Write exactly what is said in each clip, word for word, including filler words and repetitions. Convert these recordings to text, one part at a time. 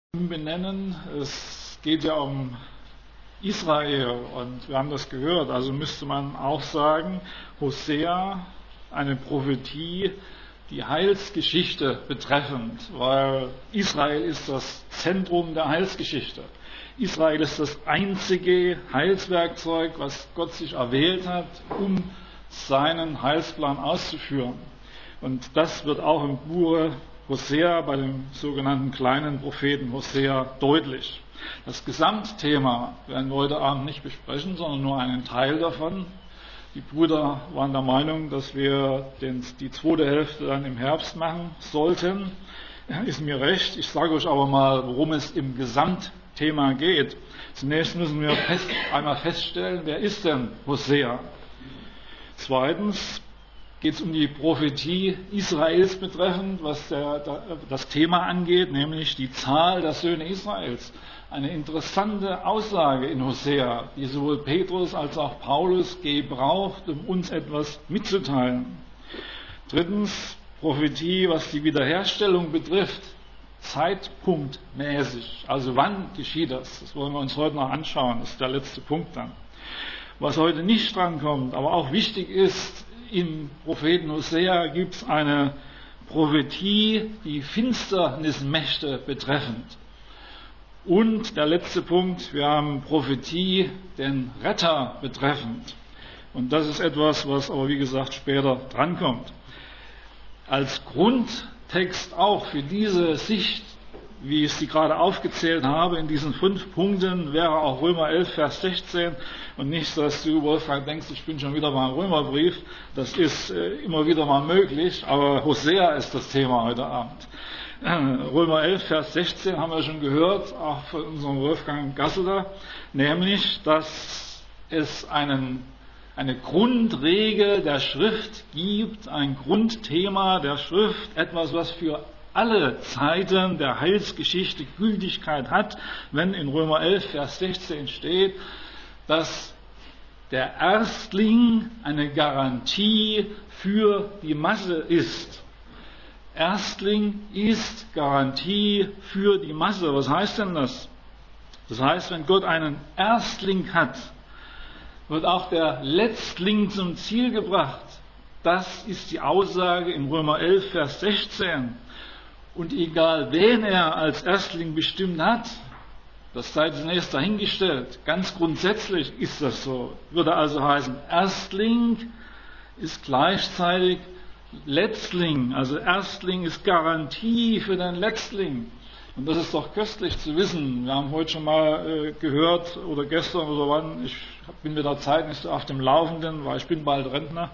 Benennen. Es geht ja um Israel und wir haben das gehört, also müsste man auch sagen, Hosea, eine Prophetie, die Heilsgeschichte betreffend, weil Israel ist das Zentrum der Heilsgeschichte. Israel ist das einzige Heilswerkzeug, was Gott sich erwählt hat, um seinen Heilsplan auszuführen. Und das wird auch im Buche Hosea, bei dem sogenannten kleinen Propheten Hosea, deutlich. Das Gesamtthema werden wir heute Abend nicht besprechen, sondern nur einen Teil davon. Die Brüder waren der Meinung, dass wir den, die zweite Hälfte dann im Herbst machen sollten. Ist mir recht. Ich sage euch aber mal, worum es im Gesamtthema geht. Zunächst müssen wir fest, einmal feststellen, wer ist denn Hosea? Zweitens geht es um die Prophetie Israels betreffend, was der, das Thema angeht, nämlich die Zahl der Söhne Israels. Eine interessante Aussage in Hosea, die sowohl Petrus als auch Paulus gebraucht, um uns etwas mitzuteilen. Drittens, Prophetie, was die Wiederherstellung betrifft, zeitpunktmäßig. Also wann geschieht das? Das wollen wir uns heute noch anschauen. Das ist der letzte Punkt dann. Was heute nicht drankommt, aber auch wichtig ist, im Propheten Hosea gibt es eine Prophetie, die Finsternismächte betreffend. Und der letzte Punkt, wir haben Prophetie, den Retter betreffend. Und das ist etwas, was aber wie gesagt später drankommt. Als Grundtext auch für diese Sicht, wie ich sie gerade aufgezählt habe, in diesen fünf Punkten, wäre auch Römer elf, Vers sechzehn. Und nicht, dass du, Wolfgang, denkst, ich bin schon wieder mal im Römerbrief. Das ist äh, immer wieder mal möglich, aber Hosea ist das Thema heute Abend. Äh, Römer elf, Vers sechzehn haben wir schon gehört, auch von unserem Wolfgang Gasseler, nämlich, dass es einen, eine Grundregel der Schrift gibt, ein Grundthema der Schrift, etwas, was für alle Zeiten der Heilsgeschichte Gültigkeit hat, wenn in Römer elf, Vers sechzehn steht, dass der Erstling eine Garantie für die Masse ist. Erstling ist Garantie für die Masse. Was heißt denn das? Das heißt, wenn Gott einen Erstling hat, wird auch der Letztling zum Ziel gebracht. Das ist die Aussage in Römer elf, Vers sechzehn. Und egal wen er als Erstling bestimmt hat, das sei zunächst dahingestellt. Ganz grundsätzlich ist das so. Würde also heißen, Erstling ist gleichzeitig Letztling. Also Erstling ist Garantie für den Letztling. Und das ist doch köstlich zu wissen. Wir haben heute schon mal äh, gehört, oder gestern oder wann, ich bin mit der Zeit nicht so auf dem Laufenden, weil ich bin bald Rentner.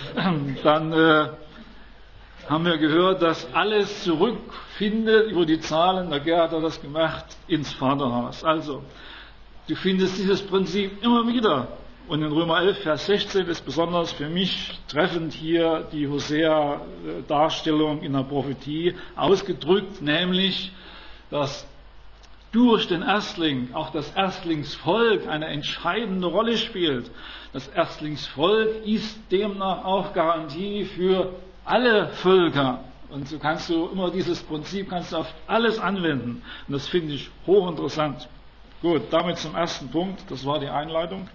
Dann äh, haben wir gehört, dass alles zurückfindet über die Zahlen, der Gerhard hat das gemacht, ins Vaterhaus. Also, du findest dieses Prinzip immer wieder. Und in Römer elf, Vers sechzehn ist besonders für mich treffend hier die Hosea-Darstellung in der Prophetie ausgedrückt, nämlich, dass durch den Erstling auch das Erstlingsvolk eine entscheidende Rolle spielt. Das Erstlingsvolk ist demnach auch Garantie für alle Völker. Und so kannst du immer dieses Prinzip kannst du auf alles anwenden. Und das finde ich hochinteressant. Gut, damit zum ersten Punkt. Das war die Einleitung.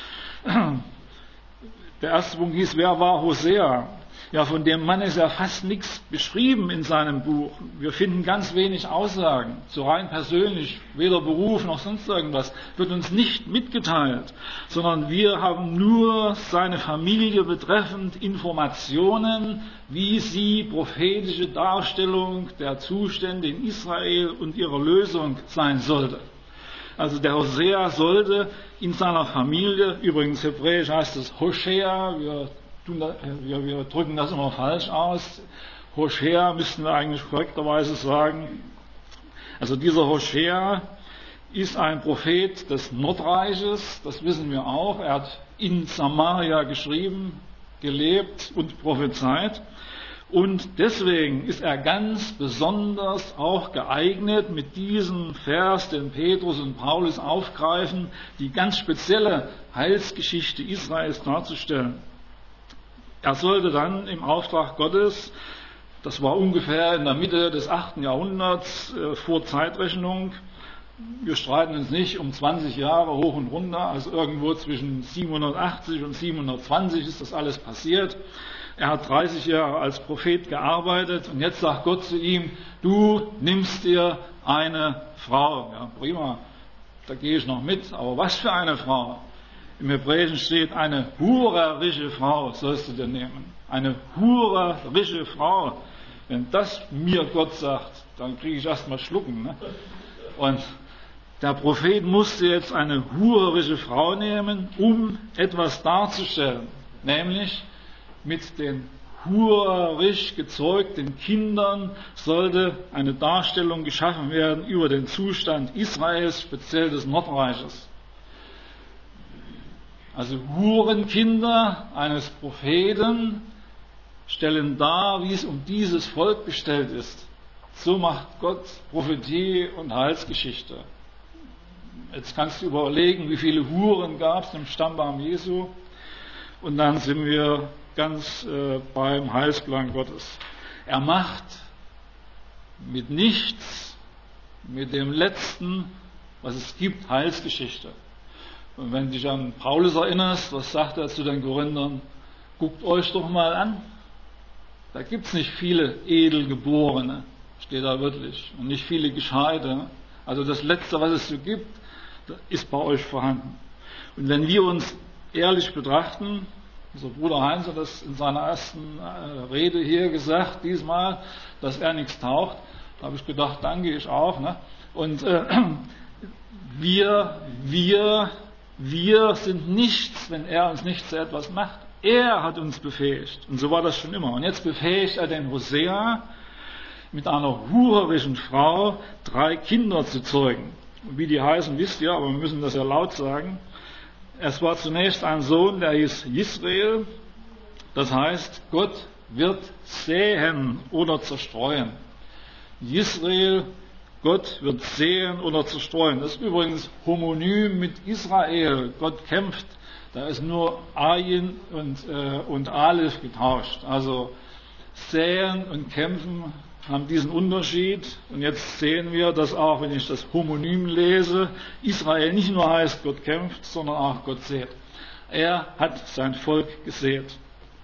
Der erste Punkt hieß, wer war Hosea? Ja, von dem Mann ist ja fast nichts beschrieben in seinem Buch. Wir finden ganz wenig Aussagen, so rein persönlich, weder Beruf noch sonst irgendwas, wird uns nicht mitgeteilt, sondern wir haben nur seine Familie betreffend Informationen, wie sie prophetische Darstellung der Zustände in Israel und ihrer Lösung sein sollte. Also der Hosea sollte in seiner Familie, übrigens hebräisch heißt es Hoshea, wir Wir, wir drücken das immer falsch aus. Hoshea müssten wir eigentlich korrekterweise sagen. Also dieser Hoshea ist ein Prophet des Nordreiches, das wissen wir auch. Er hat in Samaria geschrieben, gelebt und prophezeit. Und deswegen ist er ganz besonders auch geeignet, mit diesem Vers, den Petrus und Paulus aufgreifen, die ganz spezielle Heilsgeschichte Israels darzustellen. Er sollte dann im Auftrag Gottes Das war ungefähr in der Mitte des achten Jahrhunderts äh, vor Zeitrechnung. Wir streiten uns nicht um zwanzig Jahre hoch und runter, also irgendwo zwischen siebenhundertachtzig und siebenhundertzwanzig ist das alles passiert. Er hat dreißig Jahre als Prophet gearbeitet und jetzt sagt Gott zu ihm, du nimmst dir eine Frau. Ja, prima, da gehe ich noch mit, aber was für eine Frau? Im Hebräischen steht, eine hurerische Frau sollst du dir nehmen. Eine hurerische Frau. Wenn das mir Gott sagt, dann kriege ich erst mal Schlucken. Ne? Und der Prophet musste jetzt eine hurerische Frau nehmen, um etwas darzustellen. Nämlich mit den hurerisch gezeugten Kindern sollte eine Darstellung geschaffen werden über den Zustand Israels, speziell des Nordreiches. Also Hurenkinder eines Propheten stellen dar, wie es um dieses Volk bestellt ist. So macht Gott Prophetie und Heilsgeschichte. Jetzt kannst du überlegen, wie viele Huren gab es im Stammbaum Jesu. Und dann sind wir ganz äh, beim Heilsplan Gottes. Er macht mit nichts, mit dem Letzten, was es gibt, Heilsgeschichte. Und wenn du dich an Paulus erinnerst, was sagt er zu den Korinthern? Guckt euch doch mal an. Da gibt es nicht viele Edelgeborene, steht da wirklich, und nicht viele Gescheite. Also das Letzte, was es so gibt, ist bei euch vorhanden. Und wenn wir uns ehrlich betrachten, unser Bruder Heinz hat das in seiner ersten Rede hier gesagt, diesmal, dass er nichts taucht, da habe ich gedacht, danke, ich auch. Ne? Und äh, wir, wir, wir sind nichts, wenn er uns nicht zu etwas macht. Er hat uns befähigt. Und so war das schon immer. Und jetzt befähigt er den Hosea, mit einer hurerischen Frau drei Kinder zu zeugen. Und wie die heißen, wisst ihr, aber wir müssen das ja laut sagen. Es war zunächst ein Sohn, der hieß Israel. Das heißt, Gott wird säen oder zerstreuen. Israel, Gott wird säen oder zerstreuen. Das ist übrigens homonym mit Israel. Gott kämpft. Da ist nur Ayin und, äh, und Aleph getauscht. Also säen und kämpfen haben diesen Unterschied. Und jetzt sehen wir, dass auch, wenn ich das Homonym lese, Israel nicht nur heißt, Gott kämpft, sondern auch Gott sät. Er hat sein Volk gesät.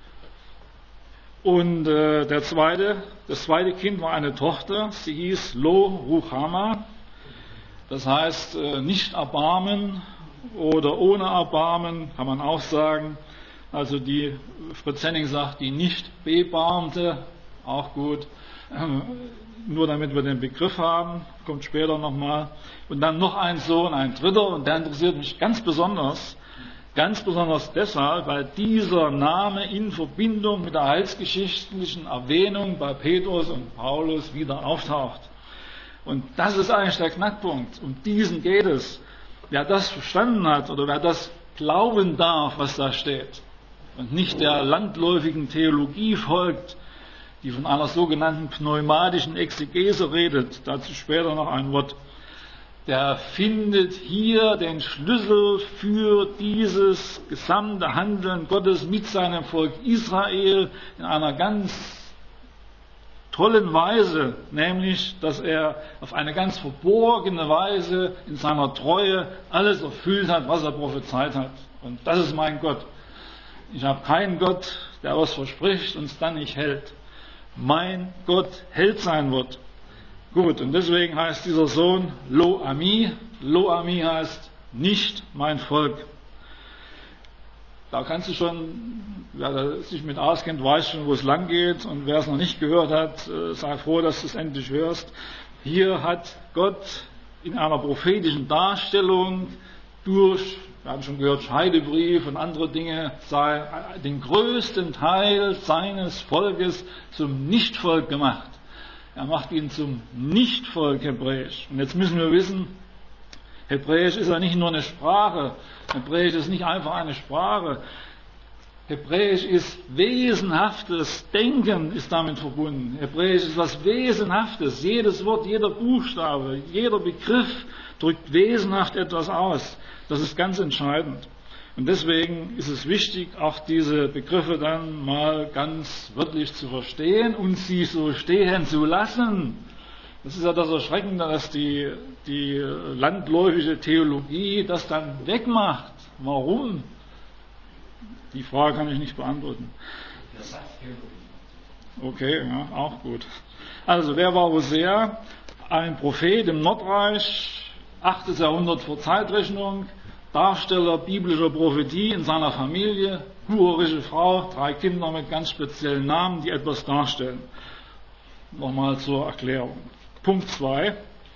Und äh, der zweite, das zweite Kind war eine Tochter, sie hieß Lo Ruchama. Das heißt, äh, nicht Erbarmen oder ohne Erbarmen, kann man auch sagen. Also die, Fritz Henning sagt, die nicht bebarmte, auch gut. Nur damit wir den Begriff haben, kommt später nochmal. Und dann noch ein Sohn, ein dritter, und der interessiert mich ganz besonders, ganz besonders deshalb, weil dieser Name in Verbindung mit der heilsgeschichtlichen Erwähnung bei Petrus und Paulus wieder auftaucht. Und das ist eigentlich der Knackpunkt. Um diesen geht es. Wer das verstanden hat oder wer das glauben darf, was da steht, und nicht der landläufigen Theologie folgt, die von einer sogenannten pneumatischen Exegese redet, dazu später noch ein Wort, der findet hier den Schlüssel für dieses gesamte Handeln Gottes mit seinem Volk Israel in einer ganz tollen Weise, nämlich, dass er auf eine ganz verborgene Weise in seiner Treue alles erfüllt hat, was er prophezeit hat. Und das ist mein Gott. Ich habe keinen Gott, der was verspricht und es dann nicht hält. Mein Gott hält sein Wort. Gut, und deswegen heißt dieser Sohn Lo Ami. Lo Ami heißt nicht mein Volk. Da kannst du schon, wer sich mit auskennt, weiß schon, wo es lang geht. Und wer es noch nicht gehört hat, sei froh, dass du es endlich hörst. Hier hat Gott in einer prophetischen Darstellung durch, wir haben schon gehört, Scheidebrief und andere Dinge, den größten Teil seines Volkes zum Nichtvolk gemacht. Er macht ihn zum Nichtvolk Hebräisch. Und jetzt müssen wir wissen, Hebräisch ist ja nicht nur eine Sprache. Hebräisch ist nicht einfach eine Sprache. Hebräisch ist wesenhaftes Denken ist damit verbunden. Hebräisch ist was Wesenhaftes. Jedes Wort, jeder Buchstabe, jeder Begriff drückt wesenhaft etwas aus. Das ist ganz entscheidend. Und deswegen ist es wichtig, auch diese Begriffe dann mal ganz wörtlich zu verstehen und sie so stehen zu lassen. Das ist ja das Erschreckende, dass die, die landläufige Theologie das dann wegmacht. Warum? Die Frage kann ich nicht beantworten. Okay, ja, auch gut. Also, wer war Hosea? Ein Prophet im Nordreich, achtes Jahrhundert vor Zeitrechnung, Darsteller biblischer Prophetie in seiner Familie, hurerische Frau, drei Kinder mit ganz speziellen Namen, die etwas darstellen. Nochmal zur Erklärung. Punkt zwei.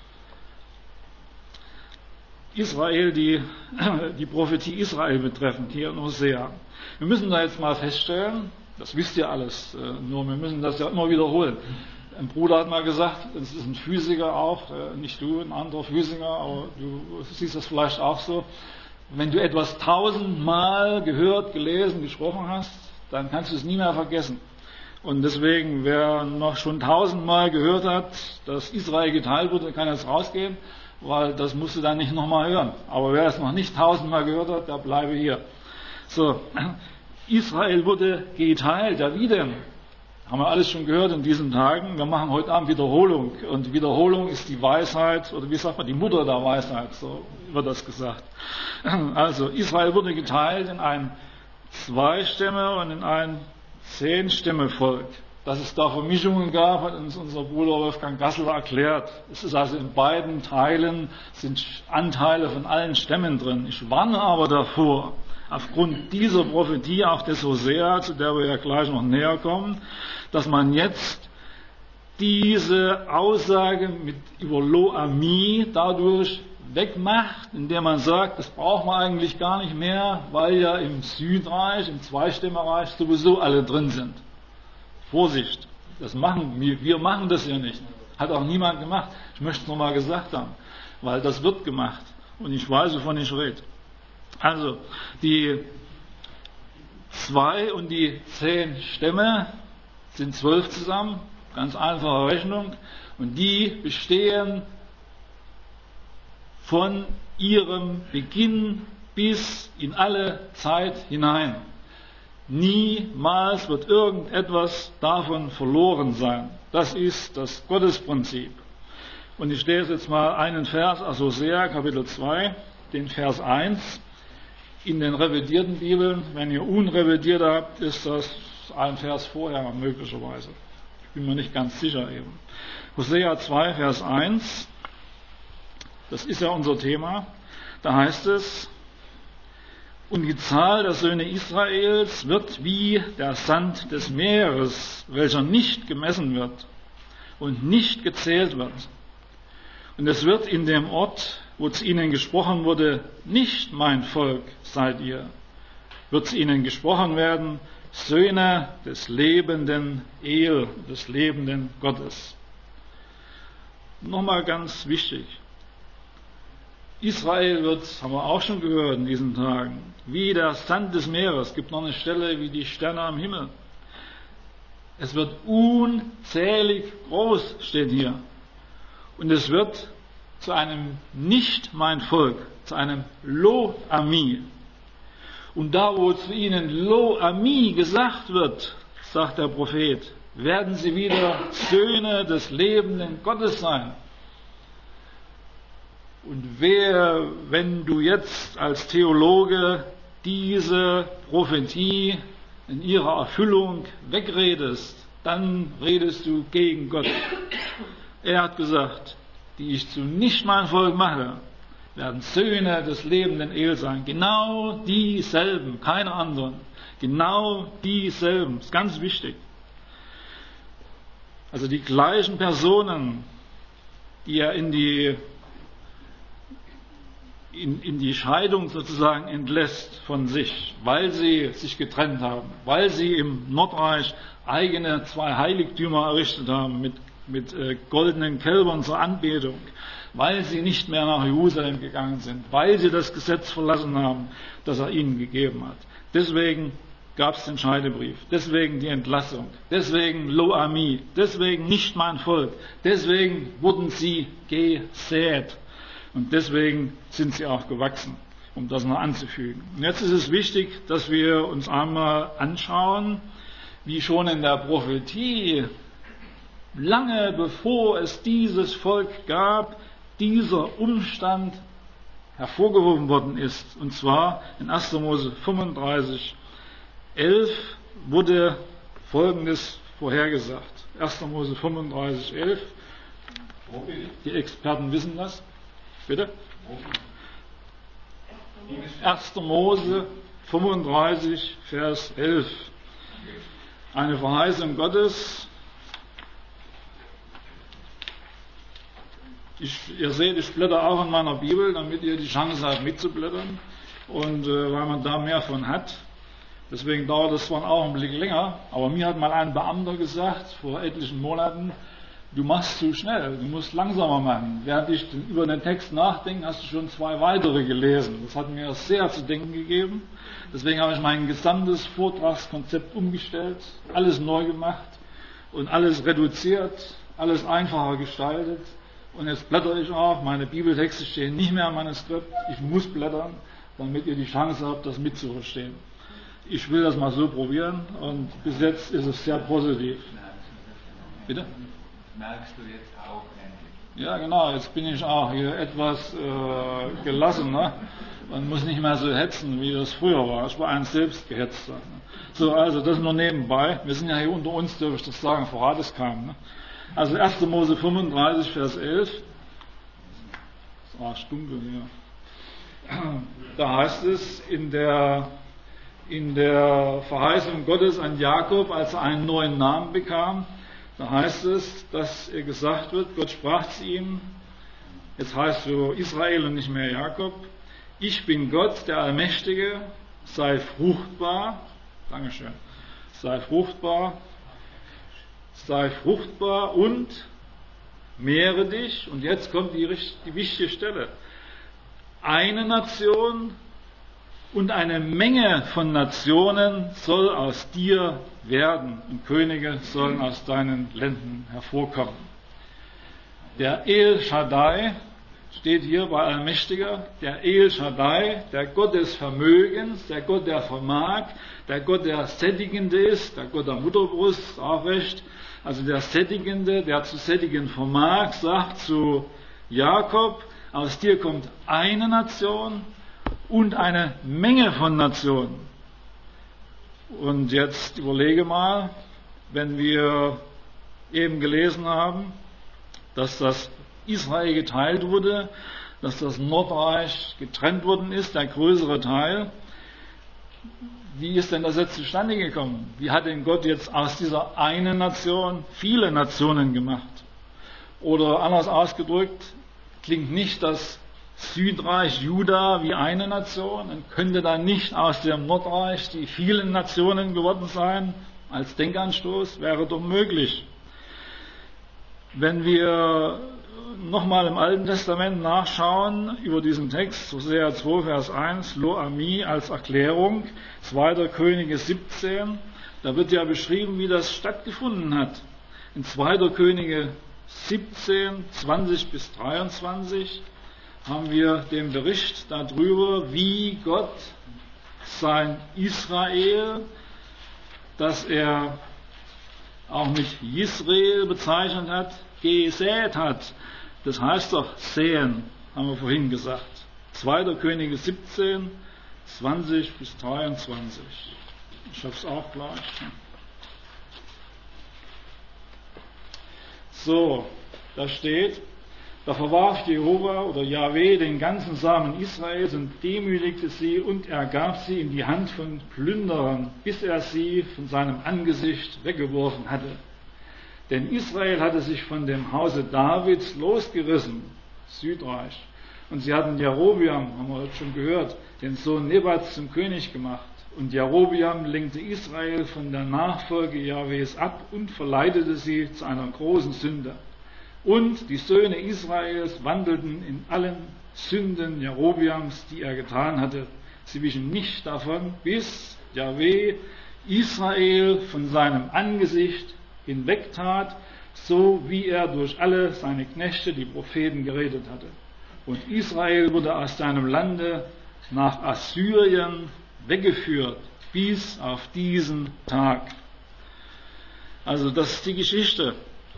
Israel, die, die Prophetie Israel betreffend, hier in Hosea. Wir müssen da jetzt mal feststellen, das wisst ihr alles, nur wir müssen das ja immer wiederholen. Ein Bruder hat mal gesagt, das ist ein Physiker auch, nicht du, ein anderer Physiker, aber du siehst das vielleicht auch so. Wenn du etwas tausendmal gehört, gelesen, gesprochen hast, dann kannst du es nie mehr vergessen. Und deswegen, wer noch schon tausendmal gehört hat, dass Israel geteilt wurde, kann jetzt rausgehen, weil das musst du dann nicht nochmal hören. Aber wer es noch nicht tausendmal gehört hat, der bleibe hier. So, Israel wurde geteilt. Ja, wie denn? Haben wir alles schon gehört in diesen Tagen. Wir machen heute Abend Wiederholung. Und Wiederholung ist die Weisheit, oder wie sagt man, die Mutter der Weisheit, so wird das gesagt. Also, Israel wurde geteilt in ein Zwei-Stämme und in ein Zehn-Stämme-Volk. Dass es da Vermischungen gab, hat uns unser Bruder Wolfgang Gassel erklärt. Es ist also in beiden Teilen sind Anteile von allen Stämmen drin. Ich warne aber davor, aufgrund dieser Prophetie, auch des Hosea, zu der wir ja gleich noch näher kommen, dass man jetzt diese Aussage mit über Lo-Ami dadurch wegmacht, indem man sagt, das braucht man eigentlich gar nicht mehr, weil ja im Südreich, im Zweistämmerreich sowieso alle drin sind. Vorsicht, das machen wir, wir machen das ja nicht. Hat auch niemand gemacht. Ich möchte es nochmal gesagt haben, weil das wird gemacht. Und ich weiß, wovon ich rede. Also, die zwei und die zehn Stämme sind zwölf zusammen, ganz einfache Rechnung, und die bestehen von ihrem Beginn bis in alle Zeit hinein. Niemals wird irgendetwas davon verloren sein. Das ist das Gottesprinzip. Und ich lese jetzt mal einen Vers aus Hosea, Kapitel zwei, den Vers eins. In den revidierten Bibeln, wenn ihr unrevidiert habt, ist das ein Vers vorher möglicherweise. Ich bin mir nicht ganz sicher eben. Hosea zwei, Vers eins, das ist ja unser Thema. Da heißt es, und die Zahl der Söhne Israels wird wie der Sand des Meeres, welcher nicht gemessen wird und nicht gezählt wird. Und es wird in dem Ort, wo zu ihnen gesprochen wurde, nicht mein Volk seid ihr, wird zu ihnen gesprochen werden, Söhne des lebenden El, des lebenden Gottes. Nochmal ganz wichtig. Israel wird, haben wir auch schon gehört in diesen Tagen, wie der Sand des Meeres. Es gibt noch eine Stelle wie die Sterne am Himmel. Es wird unzählig groß, steht hier. Und es wird zu einem nicht mein Volk, zu einem Lo-Ami. Und da, wo zu ihnen Lo-Ami gesagt wird, sagt der Prophet, werden sie wieder Söhne des lebenden Gottes sein. Und wer, wenn du jetzt als Theologe diese Prophetie in ihrer Erfüllung wegredest, dann redest du gegen Gott. Er hat gesagt, die ich zu nicht mein Volk mache, werden Söhne des lebenden El sein. Genau dieselben, keine anderen. Genau dieselben. Das ist ganz wichtig. Also die gleichen Personen, die er in die In, in die Scheidung sozusagen entlässt von sich, weil sie sich getrennt haben, weil sie im Nordreich eigene zwei Heiligtümer errichtet haben mit, mit äh, goldenen Kälbern zur Anbetung, weil sie nicht mehr nach Jerusalem gegangen sind, weil sie das Gesetz verlassen haben, das er ihnen gegeben hat. Deswegen gab es den Scheidebrief, deswegen die Entlassung, deswegen Lo-Ami, deswegen nicht mein Volk, deswegen wurden sie gesät. Und deswegen sind sie auch gewachsen. um das noch anzufügen. Und jetzt ist es wichtig, dass wir uns einmal anschauen, wie schon in der Prophetie, lange bevor es dieses Volk gab, dieser Umstand hervorgehoben worden ist. Und zwar in erster Mose fünfunddreißig, elf wurde Folgendes vorhergesagt. erster Mose fünfunddreißig, elf. Die Experten wissen das. Bitte? erster Mose fünfunddreißig, Vers elf. Eine Verheißung Gottes. Ich, ihr seht, ich blätter auch in meiner Bibel, damit ihr die Chance habt mitzublättern und äh, weil man da mehr von hat. Deswegen dauert es zwar einen Augenblick länger, aber mir hat mal ein Beamter gesagt, vor etlichen Monaten, du machst zu schnell, du musst langsamer machen. Während ich über den Text nachdenke, hast du schon zwei weitere gelesen. Das hat mir sehr zu denken gegeben. Deswegen habe ich mein gesamtes Vortragskonzept umgestellt, alles neu gemacht und alles reduziert, alles einfacher gestaltet. Und jetzt blättere ich auch, meine Bibeltexte stehen nicht mehr im Manuskript, ich muss blättern, damit ihr die Chance habt, das mitzuverstehen. Ich will das mal so probieren und bis jetzt ist es sehr positiv. Bitte? Merkst du jetzt auch endlich? Ja, genau, jetzt bin ich auch hier etwas äh, gelassener und muss nicht mehr so hetzen, wie das früher war. Ich war ein selbstgehetzter. Ne? So, also das nur nebenbei. Wir sind ja hier unter uns, darf ich das sagen, verrat es kam. Ne? Also erster Mose fünfunddreißig, Vers elf. Das war dunkel hier. Da heißt es in der, in der Verheißung Gottes an Jakob, als er einen neuen Namen bekam, da heißt es, dass er gesagt wird, Gott sprach zu ihm, jetzt heißt du Israel und nicht mehr Jakob, ich bin Gott, der Allmächtige, sei fruchtbar, Dankeschön, sei fruchtbar, sei fruchtbar und mehre dich, und jetzt kommt die, die wichtige Stelle, eine Nation und eine Menge von Nationen soll aus dir werden und Könige sollen aus deinen Lenden hervorkommen. Der El Shaddai steht hier bei Allmächtiger, der El Shaddai, der Gott des Vermögens, der Gott, der vermag, der Gott, der Sättigende ist, der Gott der Mutterbrust, auch recht, also der Sättigende, der zu sättigen vermag, sagt zu Jakob, aus dir kommt eine Nation und eine Menge von Nationen. Und jetzt überlege mal, wenn wir eben gelesen haben, dass das Israel geteilt wurde, dass das Nordreich getrennt worden ist, der größere Teil. Wie ist denn das jetzt zustande gekommen? Wie hat denn Gott jetzt aus dieser einen Nation viele Nationen gemacht? Oder anders ausgedrückt, klingt nicht das Südreich Juda wie eine Nation und könnte dann nicht aus dem Nordreich die vielen Nationen geworden sein? Als Denkanstoß wäre doch möglich. Wenn wir nochmal im Alten Testament nachschauen über diesen Text, Hosea zwei, Vers eins, Lo Ami als Erklärung, zweiter Könige siebzehn, da wird ja beschrieben, wie das stattgefunden hat. In zweiter Könige siebzehn, zwanzig bis dreiundzwanzig haben wir den Bericht darüber, wie Gott sein Israel, das er auch mit Israel bezeichnet hat, gesät hat. Das heißt doch säen, haben wir vorhin gesagt. zweiter Könige siebzehn, zwanzig bis dreiundzwanzig. Ich habe es auch gleich. So, da steht, da verwarf Jehova oder Jahwe den ganzen Samen Israels und demütigte sie und er gab sie in die Hand von Plünderern, bis er sie von seinem Angesicht weggeworfen hatte. Denn Israel hatte sich von dem Hause Davids losgerissen, Südreich. Und sie hatten Jerobeam, haben wir schon gehört, den Sohn Nebats zum König gemacht. Und Jerobeam lenkte Israel von der Nachfolge Jahwes ab und verleitete sie zu einer großen Sünde. Und die Söhne Israels wandelten in allen Sünden Jerobeams, die er getan hatte. Sie wichen nicht davon, bis Jahwe Israel von seinem Angesicht hinwegtat, so wie er durch alle seine Knechte, die Propheten, geredet hatte. Und Israel wurde aus seinem Lande nach Assyrien weggeführt, bis auf diesen Tag. Also das ist die Geschichte.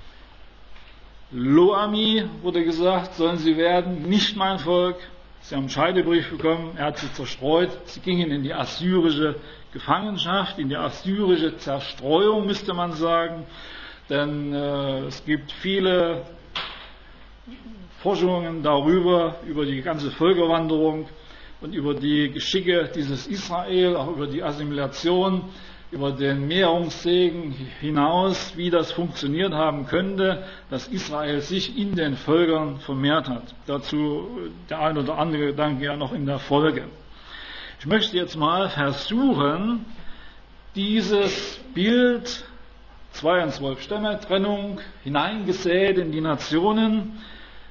Lo-Ammi wurde gesagt, sollen sie werden, nicht mein Volk. Sie haben einen Scheidebrief bekommen, er hat sie zerstreut. Sie gingen in die assyrische Gefangenschaft, in die assyrische Zerstreuung, müsste man sagen. Denn äh, es gibt viele Forschungen darüber, über die ganze Völkerwanderung und über die Geschicke dieses Israel, auch über die Assimilation, über den Mehrungssegen hinaus, wie das funktioniert haben könnte, dass Israel sich in den Völkern vermehrt hat. Dazu der ein oder andere Gedanke ja noch in der Folge. Ich möchte jetzt mal versuchen, dieses Bild zwei und zwölf Stämme, Trennung, hineingesät in die Nationen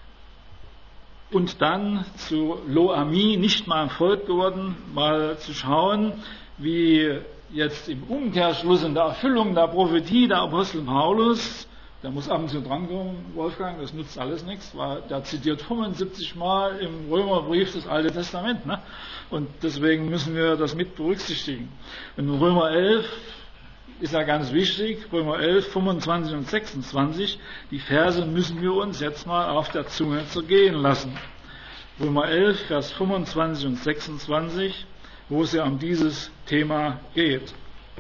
und dann zu Lo-Ammi, nicht mal ein Volk geworden, mal zu schauen, wie jetzt im Umkehrschluss in der Erfüllung der Prophetie der Apostel Paulus, der muss ab und zu drankommen, Wolfgang, das nutzt alles nichts, weil der zitiert fünfundsiebzig Mal im Römerbrief das Alte Testament, ne? Und deswegen müssen wir das mit berücksichtigen. In Römer elf ist ja ganz wichtig, Römer elf, fünfundzwanzig und sechsundzwanzig, die Verse müssen wir uns jetzt mal auf der Zunge zergehen lassen. Römer elf, Vers fünfundzwanzig und sechsundzwanzig, wo es ja um dieses Thema geht.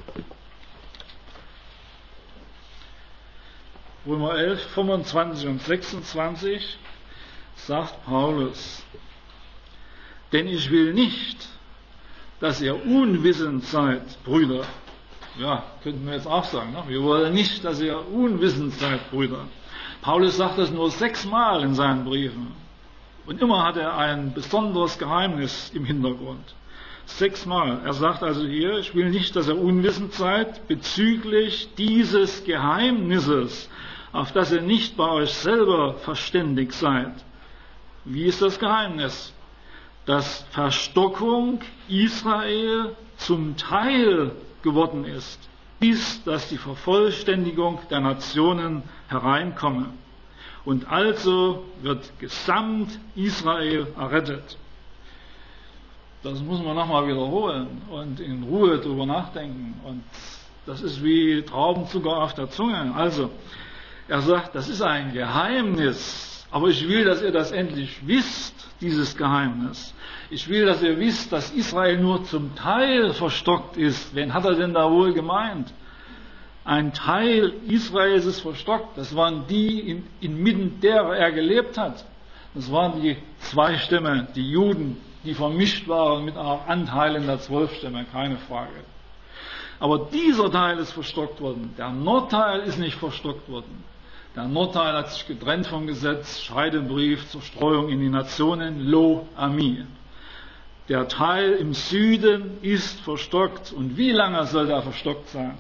Römer elf, fünfundzwanzig und sechsundzwanzig sagt Paulus: Denn ich will nicht, dass ihr unwissend seid, Brüder. Ja, könnten wir jetzt auch sagen, ne? Wir wollen nicht, dass ihr unwissend seid, Brüder. Paulus sagt das nur sechsmal in seinen Briefen. Und immer hat er ein besonderes Geheimnis im Hintergrund. Sechsmal. Er sagt also hier, ich will nicht, dass ihr unwissend seid bezüglich dieses Geheimnisses, auf das ihr nicht bei euch selber verständig seid. Wie ist das Geheimnis? Dass Verstockung Israel zum Teil geworden ist, bis dass die Vervollständigung der Nationen hereinkomme. Und also wird gesamt Israel errettet. Das muss man nochmal wiederholen und in Ruhe drüber nachdenken. Und das ist wie Traubenzucker auf der Zunge. Also, er sagt, das ist ein Geheimnis, aber ich will, dass ihr das endlich wisst, dieses Geheimnis. Ich will, dass ihr wisst, dass Israel nur zum Teil verstockt ist. Wen hat er denn da wohl gemeint? Ein Teil Israels ist verstockt. Das waren die, in, inmitten derer er gelebt hat. Das waren die zwei Stämme, die Juden, die vermischt waren mit auch Anteilen der zwölf Stämme, keine Frage. Aber dieser Teil ist verstockt worden. Der Nordteil ist nicht verstockt worden. Der Nordteil hat sich getrennt vom Gesetz, Scheidebrief, Zerstreuung in die Nationen, Lo-Ammi. Der Teil im Süden ist verstockt. Und wie lange soll der verstockt sein?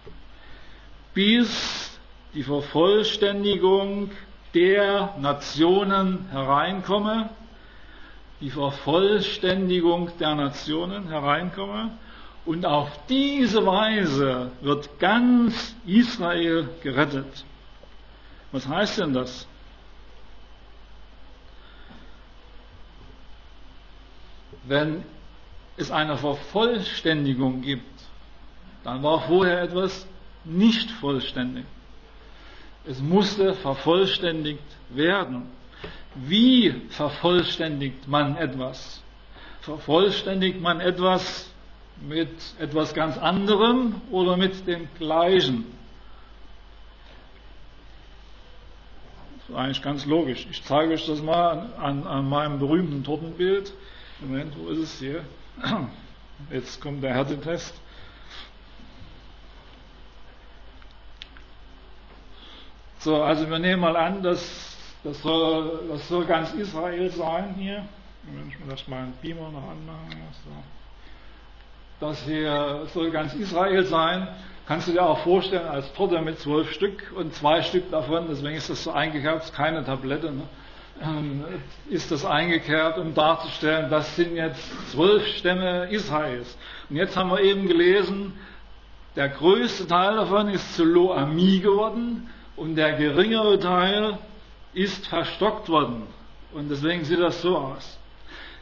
Bis die Vervollständigung der Nationen hereinkomme, die Vervollständigung der Nationen hereinkomme, und auf diese Weise wird ganz Israel gerettet. Was heißt denn das? Wenn es eine Vervollständigung gibt, dann war vorher etwas nicht vollständig. Es musste vervollständigt werden. Wie vervollständigt man etwas? Vervollständigt man etwas mit etwas ganz anderem oder mit dem Gleichen? Das ist eigentlich ganz logisch. Ich zeige euch das mal an, an meinem berühmten Tortenbild. Moment, wo ist es hier? Jetzt kommt der Härtetest. So, also wir nehmen mal an, dass das soll, das soll ganz Israel sein hier. Wenn ich mir das mal einen Beamer noch anmachen. So. Das hier soll ganz Israel sein. Kannst du dir auch vorstellen, als Torte mit zwölf Stück und zwei Stück davon, deswegen ist das so eingekerbt, ist keine Tablette, ne? Ist das eingekehrt, um darzustellen, das sind jetzt zwölf Stämme Israels. Und jetzt haben wir eben gelesen, der größte Teil davon ist zu Lo-Ammi geworden und der geringere Teil ist verstockt worden. Und deswegen sieht das so aus.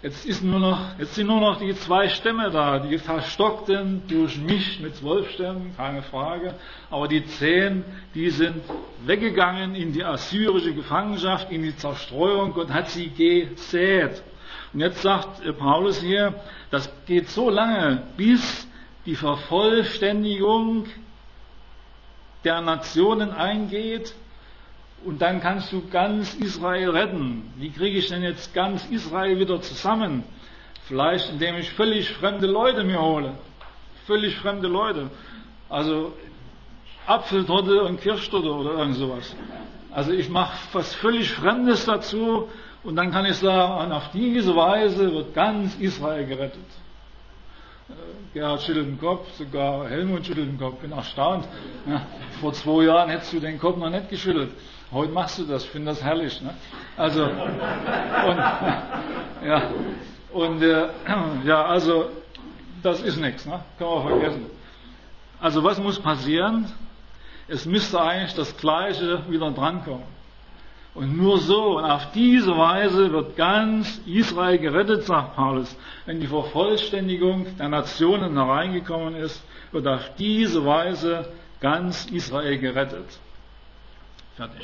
Jetzt, ist nur noch, jetzt sind nur noch die zwei Stämme da, die verstockten, durchmischt mit zwölf Stämmen, keine Frage. Aber die zehn, die sind weggegangen in die assyrische Gefangenschaft, in die Zerstreuung. Gott hat sie gesät. Und jetzt sagt Paulus hier, das geht so lange, bis die Vervollständigung der Nationen eingeht. Und dann kannst du ganz Israel retten. Wie kriege ich denn jetzt ganz Israel wieder zusammen? Vielleicht indem ich völlig fremde Leute mir hole. Völlig fremde Leute. Also Apfeltorte und Kirschtorte oder irgend sowas. Also ich mache was völlig Fremdes dazu und dann kann ich sagen, auf diese Weise wird ganz Israel gerettet. Gerhard schüttelt den Kopf, sogar Helmut schüttelt den Kopf. Bin erstaunt. Ja, vor zwei Jahren hättest du den Kopf noch nicht geschüttelt. Heute machst du das. Ich finde das herrlich. Ne? Also und ja und äh, ja also das ist nichts. Ne? Kann man vergessen. Also was muss passieren? Es müsste eigentlich das Gleiche wieder drankommen. Und nur so und auf diese Weise wird ganz Israel gerettet, sagt Paulus. Wenn die Vervollständigung der Nationen hereingekommen ist, wird auf diese Weise ganz Israel gerettet. Fertig.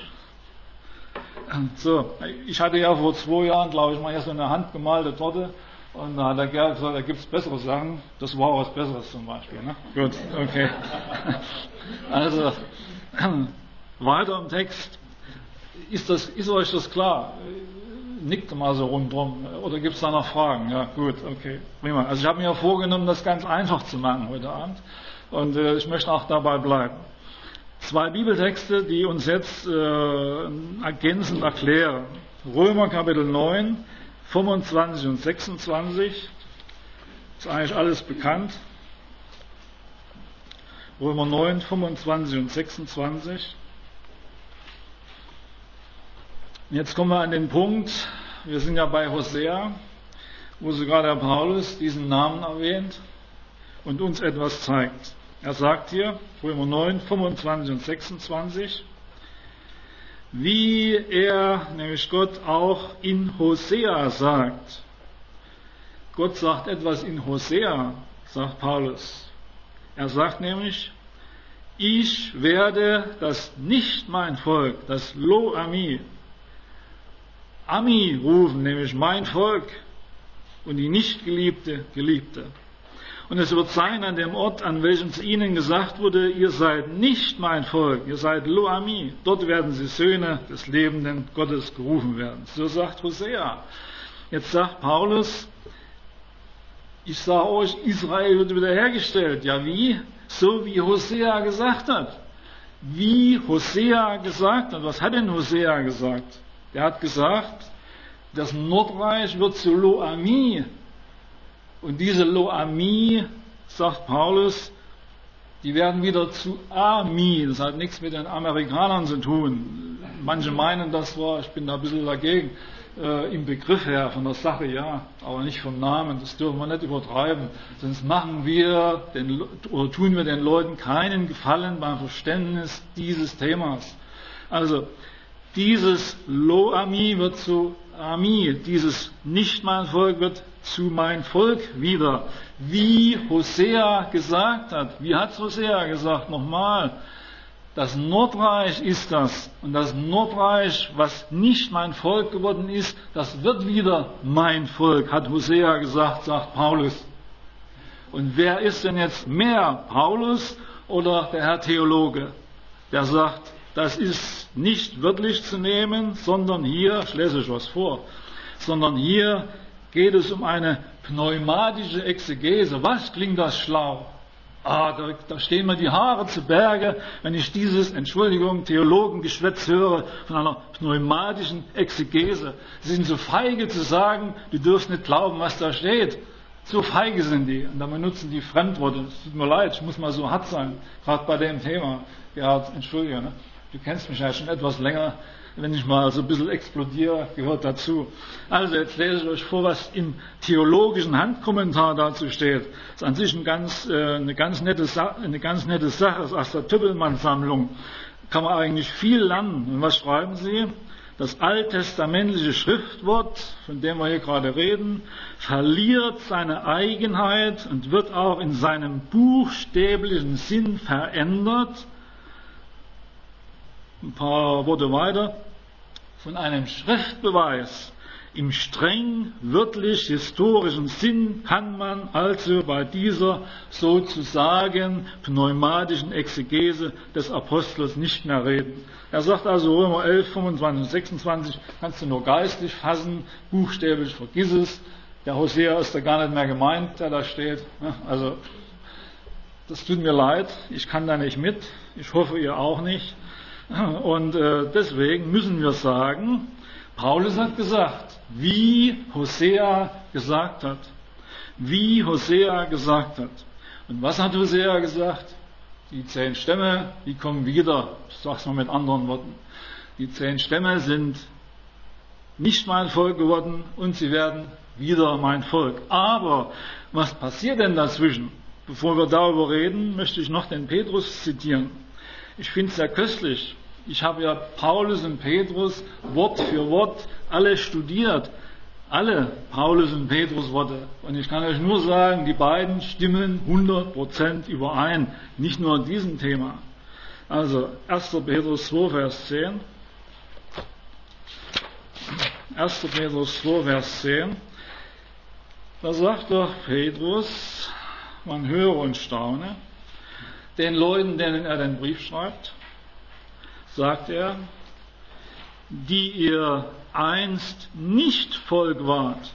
So, ich hatte ja vor zwei Jahren, glaube ich, mal hier so eine handgemalte Torte. Und da hat der Gerhard gesagt, da gibt es bessere Sachen. Das war was Besseres zum Beispiel. Ne? Gut, okay. Also, weiter im Text. Ist, das, ist euch das klar? Nickt mal so rundherum. Oder gibt es da noch Fragen? Ja, gut, okay. Prima. Also ich habe mir vorgenommen, das ganz einfach zu machen heute Abend. Und äh, ich möchte auch dabei bleiben. Zwei Bibeltexte, die uns jetzt äh, ergänzend erklären. Römer Kapitel neun, fünfundzwanzig und sechsundzwanzig. Ist eigentlich alles bekannt. Römer neun, fünfundzwanzig und sechsundzwanzig. Jetzt kommen wir an den Punkt, wir sind ja bei Hosea, wo sogar der Paulus diesen Namen erwähnt und uns etwas zeigt. Er sagt hier, Römer neun, fünfundzwanzig und sechsundzwanzig, wie er, nämlich Gott, auch in Hosea sagt. Gott sagt etwas in Hosea, sagt Paulus. Er sagt nämlich, ich werde das nicht mein Volk, das Lo Ami, Ami rufen, nämlich mein Volk, und die Nichtgeliebte, Geliebte. Und es wird sein an dem Ort, an welchem zu ihnen gesagt wurde, ihr seid nicht mein Volk, ihr seid Lo Ami. Dort werden sie Söhne des lebenden Gottes gerufen werden. So sagt Hosea. Jetzt sagt Paulus, ich sage euch, Israel wird wiederhergestellt. Ja, wie? So wie Hosea gesagt hat. Wie Hosea gesagt hat. Was hat denn Hosea gesagt? Er hat gesagt, das Nordreich wird zu Lo Ami. Und diese Lo Ami, sagt Paulus, die werden wieder zu Ami. Das hat nichts mit den Amerikanern zu tun. Manche meinen, das war, ich bin da ein bisschen dagegen, äh, im Begriff her, von der Sache ja, aber nicht vom Namen. Das dürfen wir nicht übertreiben. Sonst machen wir den, oder tun wir den Leuten keinen Gefallen beim Verständnis dieses Themas. Also, dieses Lo Ami wird zu Ami, dieses nicht mein Volk wird zu mein Volk wieder. Wie Hosea gesagt hat. Wie hat Hosea gesagt? Nochmal. Das Nordreich ist das. Und das Nordreich, was nicht mein Volk geworden ist, das wird wieder mein Volk, hat Hosea gesagt, sagt Paulus. Und wer ist denn jetzt mehr? Paulus oder der Herr Theologe? Der sagt, das ist nicht wörtlich zu nehmen, sondern hier, ich lese euch was vor, sondern hier geht es um eine pneumatische Exegese. Was klingt das schlau? Ah, da, da stehen mir die Haare zu Berge, wenn ich dieses, Entschuldigung, Theologengeschwätz höre von einer pneumatischen Exegese. Sie sind so feige zu sagen, du dürfst nicht glauben, was da steht. So feige sind die. Und dann benutzen die Fremdworte. Es tut mir leid, ich muss mal so hart sein, gerade bei dem Thema. Ja, entschuldige, ne? Du kennst mich ja schon etwas länger, wenn ich mal so ein bisschen explodiere, gehört dazu. Also jetzt lese ich euch vor, was im theologischen Handkommentar dazu steht. Das ist an sich eine ganz, eine ganz, nette, Sache, eine ganz nette Sache, das ist aus der Töppelmann-Sammlung. Kann man eigentlich viel lernen. Und was schreiben sie? Das alttestamentliche Schriftwort, von dem wir hier gerade reden, verliert seine Eigenheit und wird auch in seinem buchstäblichen Sinn verändert. Ein paar Worte weiter. Von einem Schriftbeweis im streng wörtlich-historischen Sinn kann man also bei dieser sozusagen pneumatischen Exegese des Apostels nicht mehr reden. Er sagt also Römer elf, fünfundzwanzig und sechsundzwanzig, kannst du nur geistlich fassen, buchstäblich vergiss es. Der Hosea ist da gar nicht mehr gemeint, der da steht. Also, das tut mir leid, ich kann da nicht mit, ich hoffe ihr auch nicht. Und äh, deswegen müssen wir sagen, Paulus hat gesagt, wie Hosea gesagt hat. Wie Hosea gesagt hat. Und was hat Hosea gesagt? Die zehn Stämme, die kommen wieder. Ich sage es mal mit anderen Worten. Die zehn Stämme sind nicht mein Volk geworden und sie werden wieder mein Volk. Aber was passiert denn dazwischen? Bevor wir darüber reden, möchte ich noch den Petrus zitieren. Ich finde es sehr köstlich. Ich habe ja Paulus und Petrus Wort für Wort alle studiert. Alle Paulus und Petrus Worte. Und ich kann euch nur sagen, die beiden stimmen hundert Prozent überein. Nicht nur in diesem Thema. Also, erster Petrus zwei, Vers zehn. erster Petrus zwei, Vers zehn. Da sagt doch Petrus, man höre und staune, den Leuten, denen er den Brief schreibt, sagt er, die ihr einst nicht Volk wart,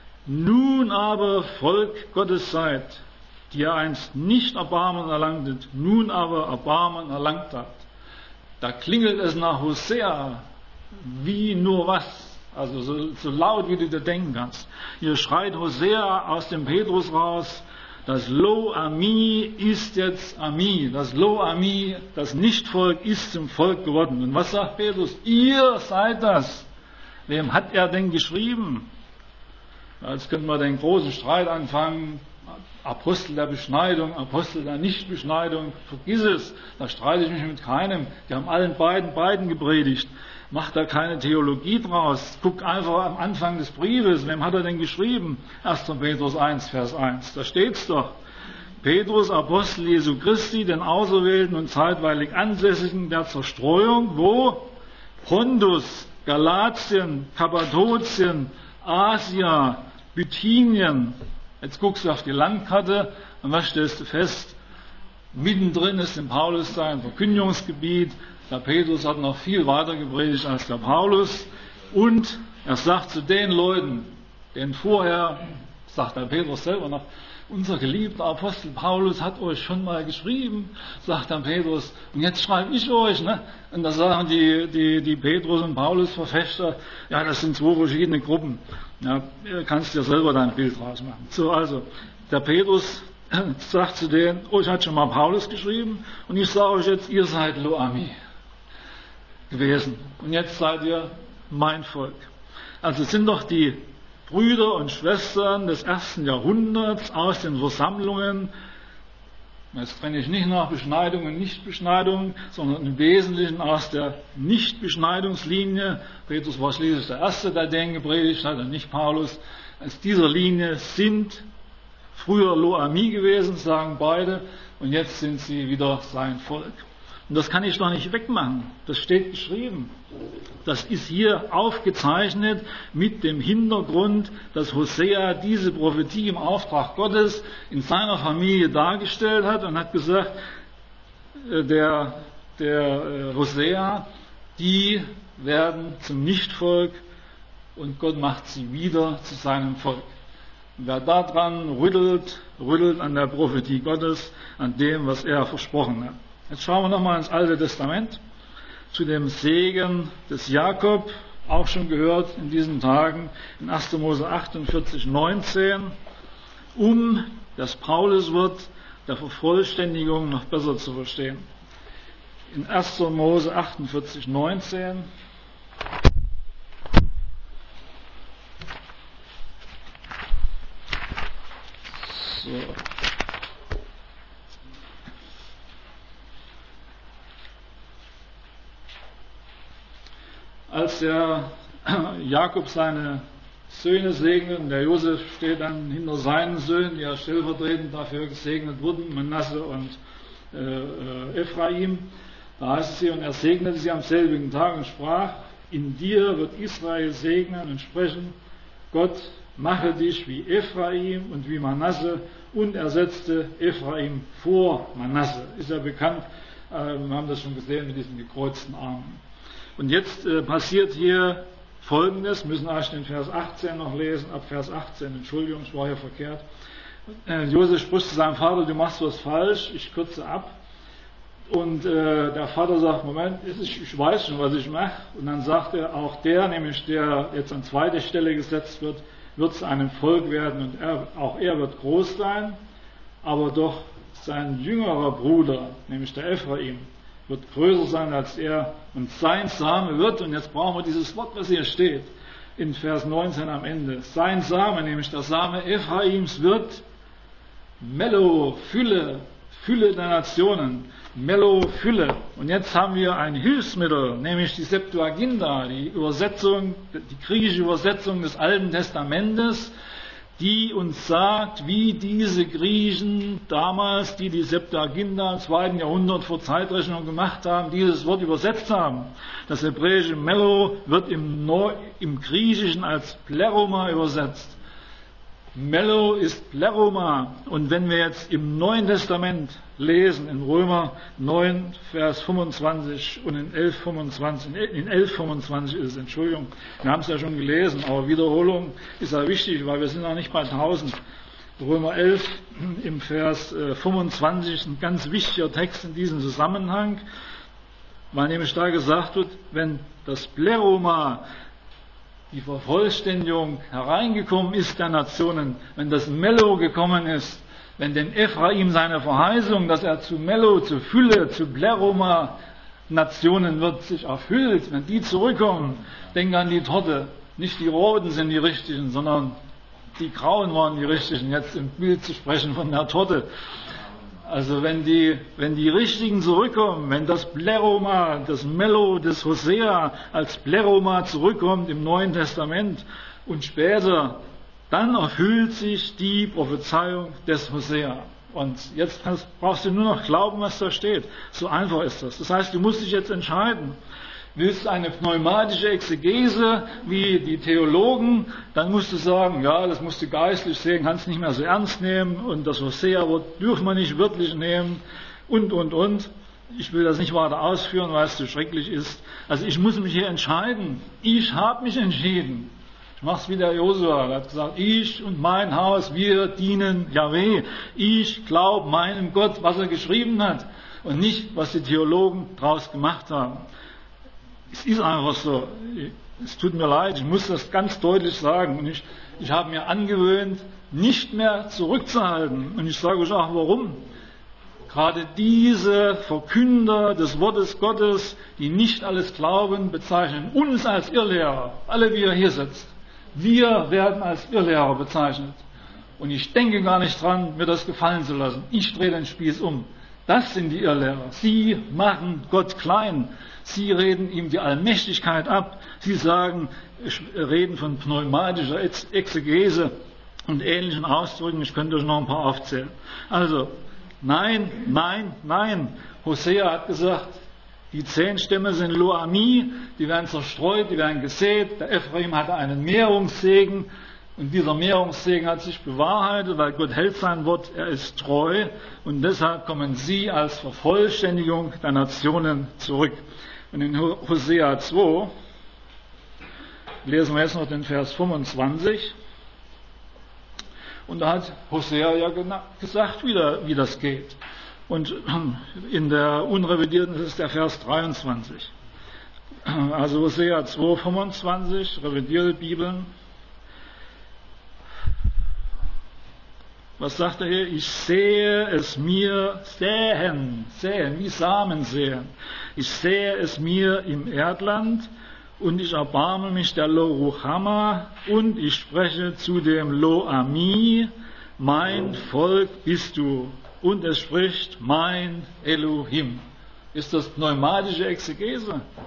nun aber Volk Gottes seid, die ihr einst nicht Erbarmen erlangtet, nun aber Erbarmen erlangt habt. Da klingelt es nach Hosea wie nur was, also so, so laut wie du dir denken kannst. Hier schreit Hosea aus dem Petrus raus, das Lo Ami ist jetzt Ami. Das Lo Ami, das Nichtvolk, ist zum Volk geworden. Und was sagt Petrus? Ihr seid das. Wem hat er denn geschrieben? Jetzt können wir den großen Streit anfangen. Apostel der Beschneidung, Apostel der Nichtbeschneidung. Vergiss es. Da streite ich mich mit keinem. Die haben allen beiden, beiden gepredigt. Macht da keine Theologie draus. Guck einfach am Anfang des Briefes. Wem hat er denn geschrieben? erster Petrus eins, Vers eins. Da steht's doch. Petrus, Apostel Jesu Christi, den Auserwählten und zeitweilig Ansässigen der Zerstreuung. Wo? Pontus, Galatien, Kappadokien, Asia, Bithynien. Jetzt guckst du auf die Landkarte und was stellst du fest? Mittendrin ist in Paulus sein Verkündigungsgebiet. Der Petrus hat noch viel weiter gepredigt als der Paulus. Und er sagt zu den Leuten, denen vorher, sagt der Petrus selber noch, unser geliebter Apostel Paulus hat euch schon mal geschrieben, sagt der Petrus, und jetzt schreibe ich euch. Ne? Und da sagen die, die, die Petrus- und Paulus-Verfechter, ja, das sind zwei verschiedene Gruppen. Ja, du kannst dir selber dein Bild draus machen. So, also, der Petrus sagt zu denen, euch hat schon mal Paulus geschrieben, und ich sage euch jetzt, ihr seid Lo Ami gewesen. Und jetzt seid ihr mein Volk. Also sind doch die Brüder und Schwestern des ersten Jahrhunderts aus den Versammlungen, jetzt trenne ich nicht nach Beschneidung und Nichtbeschneidung, sondern im Wesentlichen aus der Nichtbeschneidungslinie. Petrus war schließlich der Erste, der den gepredigt hat, und nicht Paulus. Aus dieser Linie sind früher Lo Ami gewesen, sagen beide, und jetzt sind sie wieder sein Volk. Und das kann ich doch nicht wegmachen. Das steht geschrieben. Das ist hier aufgezeichnet mit dem Hintergrund, dass Hosea diese Prophetie im Auftrag Gottes in seiner Familie dargestellt hat und hat gesagt, der, der Hosea, die werden zum Nichtvolk und Gott macht sie wieder zu seinem Volk. Und wer daran rüttelt, rüttelt an der Prophetie Gottes, an dem, was er versprochen hat. Jetzt schauen wir nochmal ins Alte Testament, zu dem Segen des Jakob, auch schon gehört in diesen Tagen, in erster Mose achtundvierzig, neunzehn, um das Pauluswort der Vervollständigung noch besser zu verstehen. In erster Mose achtundvierzig, neunzehn. So. als der Jakob seine Söhne segnet, und der Josef steht dann hinter seinen Söhnen, die ja stellvertretend dafür gesegnet wurden, Manasse und äh, Ephraim. Da heißt es hier, und er segnete sie am selbigen Tag und sprach, in dir wird Israel segnen und sprechen, Gott mache dich wie Ephraim und wie Manasse, und er setzte Ephraim vor Manasse. Ist ja bekannt, äh, wir haben das schon gesehen mit diesen gekreuzten Armen. Und jetzt äh, passiert hier Folgendes, müssen wir den Vers achtzehn noch lesen, ab Vers achtzehn, Entschuldigung, ich war hier verkehrt. Äh, Josef spricht zu seinem Vater, du machst was falsch, ich kürze ab. Und äh, der Vater sagt, Moment, ich, ich weiß schon, was ich mache. Und dann sagt er, auch der, nämlich der jetzt an zweite Stelle gesetzt wird, wird zu einem Volk werden und er, auch er wird groß sein, aber doch sein jüngerer Bruder, nämlich der Ephraim, wird größer sein als er, und sein Same wird, und jetzt brauchen wir dieses Wort, was hier steht, in Vers neunzehn am Ende, sein Same, nämlich der Same Ephraims, wird Mello, Fülle, Fülle der Nationen, Mello, Fülle. Und jetzt haben wir ein Hilfsmittel, nämlich die Septuaginta, die Übersetzung, die griechische Übersetzung des Alten Testamentes, die uns sagt, wie diese Griechen damals, die die Septuaginta im zweiten Jahrhundert vor Zeitrechnung gemacht haben, dieses Wort übersetzt haben. Das hebräische Mello wird im, Neu- im Griechischen als Pleroma übersetzt. Mello ist Pleroma. Und wenn wir jetzt im Neuen Testament lesen, in Römer neun, Vers fünfundzwanzig und in elf, fünfundzwanzig, in elf, fünfundzwanzig ist es, Entschuldigung, wir haben es ja schon gelesen, aber Wiederholung ist ja wichtig, weil wir sind noch nicht bei tausend. Römer elf im Vers fünfundzwanzig, ein ganz wichtiger Text in diesem Zusammenhang, weil nämlich da gesagt wird, wenn das Pleroma, die Vervollständigung hereingekommen ist der Nationen, wenn das Mello gekommen ist, wenn den Ephraim seine Verheißung, dass er zu Mello, zu Fülle, zu Pleroma Nationen wird, sich erfüllt, wenn die zurückkommen, denk an die Torte. Nicht die roten sind die richtigen, sondern die grauen waren die richtigen, jetzt im Bild zu sprechen von der Torte. Also wenn die, wenn die Richtigen zurückkommen, wenn das Pleroma, das Mello des Hosea als Pleroma zurückkommt im Neuen Testament und später, dann erfüllt sich die Prophezeiung des Hosea. Und jetzt brauchst du nur noch glauben, was da steht. So einfach ist das. Das heißt, du musst dich jetzt entscheiden. Willst du eine pneumatische Exegese wie die Theologen, dann musst du sagen, ja, das musst du geistlich sehen, kannst nicht mehr so ernst nehmen und das Hosea-Wort dürfen wir nicht wörtlich nehmen und, und, und. Ich will das nicht weiter ausführen, weil es so schrecklich ist. Also ich muss mich hier entscheiden. Ich habe mich entschieden. Ich mache es wie der Josua, der hat gesagt, ich und mein Haus, wir dienen Jahwe. Ich glaube meinem Gott, was er geschrieben hat und nicht, was die Theologen draus gemacht haben. Es ist einfach so. Es tut mir leid, ich muss das ganz deutlich sagen. Und ich, ich habe mir angewöhnt, nicht mehr zurückzuhalten. Und ich sage euch auch, warum. Gerade diese Verkünder des Wortes Gottes, die nicht alles glauben, bezeichnen uns als Irrlehrer. Alle, wie ihr hier sitzt. Wir werden als Irrlehrer bezeichnet. Und ich denke gar nicht dran, mir das gefallen zu lassen. Ich drehe den Spieß um. Das sind die Irrlehrer. Sie machen Gott klein. Sie reden ihm die Allmächtigkeit ab. Sie sagen, reden von pneumatischer Exegese und ähnlichen Ausdrücken. Ich könnte euch noch ein paar aufzählen. Also, nein, nein, nein. Hosea hat gesagt, die zehn Stämme sind Lo-Ami, die werden zerstreut, die werden gesät. Der Ephraim hatte einen Mehrungssegen und dieser Mehrungssegen hat sich bewahrheitet, weil Gott hält sein Wort, er ist treu und deshalb kommen sie als Vervollständigung der Nationen zurück. Und in Hosea zwei lesen wir jetzt noch den Vers fünfundzwanzig. Und da hat Hosea ja gesagt, wie, da, wie das geht. Und in der unrevidierten ist es der Vers dreiundzwanzig. Also Hosea zwei, fünfundzwanzig, revidierte Bibeln. Was sagt er hier? Ich sehe es mir säen, säen, wie Samen säen. Ich sehe es mir im Erdland und ich erbarme mich der Lo-Ruchama und ich spreche zu dem Lo-Ami, mein Volk bist du. Und es spricht mein Elohim. Ist das pneumatische Exegese?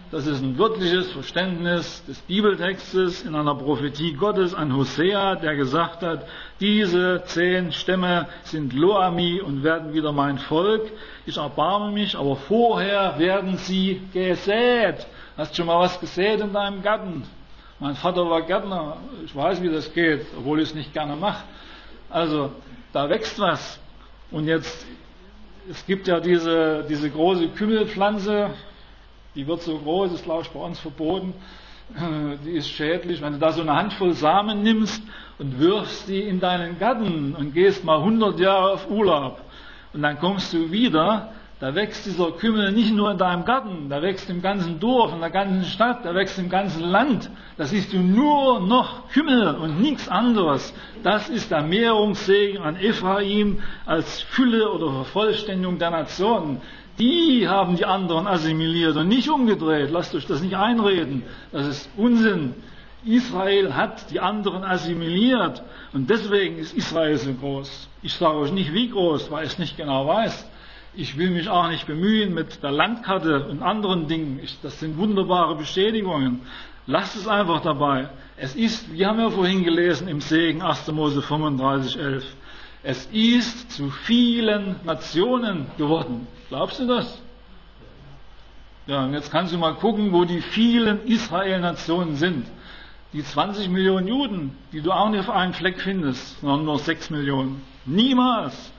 das ist ein wörtliches Verständnis des Bibeltextes in einer Prophetie Gottes an Hosea, der gesagt hat, diese zehn Stämme sind Lo-Ami und werden wieder mein Volk. Ich erbarme mich, aber vorher werden sie gesät. Hast du schon mal was gesät in deinem Garten? Mein Vater war Gärtner, ich weiß, wie das geht, obwohl ich es nicht gerne mache. Also, da wächst was. Und jetzt, es gibt ja diese, diese große Kümmelpflanze, die wird so groß, ist glaube ich bei uns verboten, die ist schädlich. Wenn du da so eine Handvoll Samen nimmst und wirfst die in deinen Garten und gehst mal hundert Jahre auf Urlaub und dann kommst du wieder, da wächst dieser Kümmel nicht nur in deinem Garten, da wächst im ganzen Dorf, in der ganzen Stadt, da wächst im ganzen Land. Da siehst du nur noch Kümmel und nichts anderes. Das ist der Mehrungssegen an Ephraim als Fülle oder Vervollständigung der Nationen. Die haben die anderen assimiliert und nicht umgedreht. Lasst euch das nicht einreden. Das ist Unsinn. Israel hat die anderen assimiliert und deswegen ist Israel so groß. Ich sage euch nicht wie groß, weil ich es nicht genau weiß. Ich will mich auch nicht bemühen mit der Landkarte und anderen Dingen. Ich, das sind wunderbare Bestätigungen. Lasst es einfach dabei. Es ist, wir haben ja vorhin gelesen im Segen erster Mose fünfunddreißig, elf. Es ist zu vielen Nationen geworden. Glaubst du das? Ja, und jetzt kannst du mal gucken, wo die vielen Israel-Nationen sind. Die zwanzig Millionen Juden, die du auch nicht auf einen Fleck findest, sondern nur sechs Millionen. Niemals.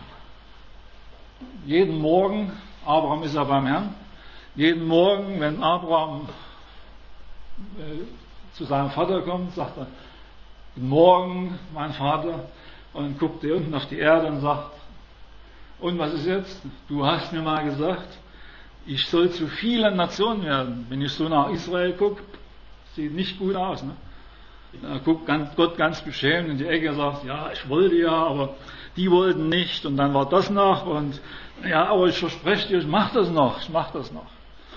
Jeden Morgen, Abraham ist ja beim Herrn, jeden Morgen, wenn Abraham äh, zu seinem Vater kommt, sagt er, guten Morgen, mein Vater, und dann guckt er unten auf die Erde und sagt, und was ist jetzt? Du hast mir mal gesagt, ich soll zu vielen Nationen werden. Wenn ich so nach Israel gucke, sieht nicht gut aus. Ne? Da guckt Gott ganz beschämt in die Ecke und sagt, ja, ich wollte ja, aber die wollten nicht und dann war das noch und ja, aber ich verspreche dir, ich mache das noch, ich mache das noch.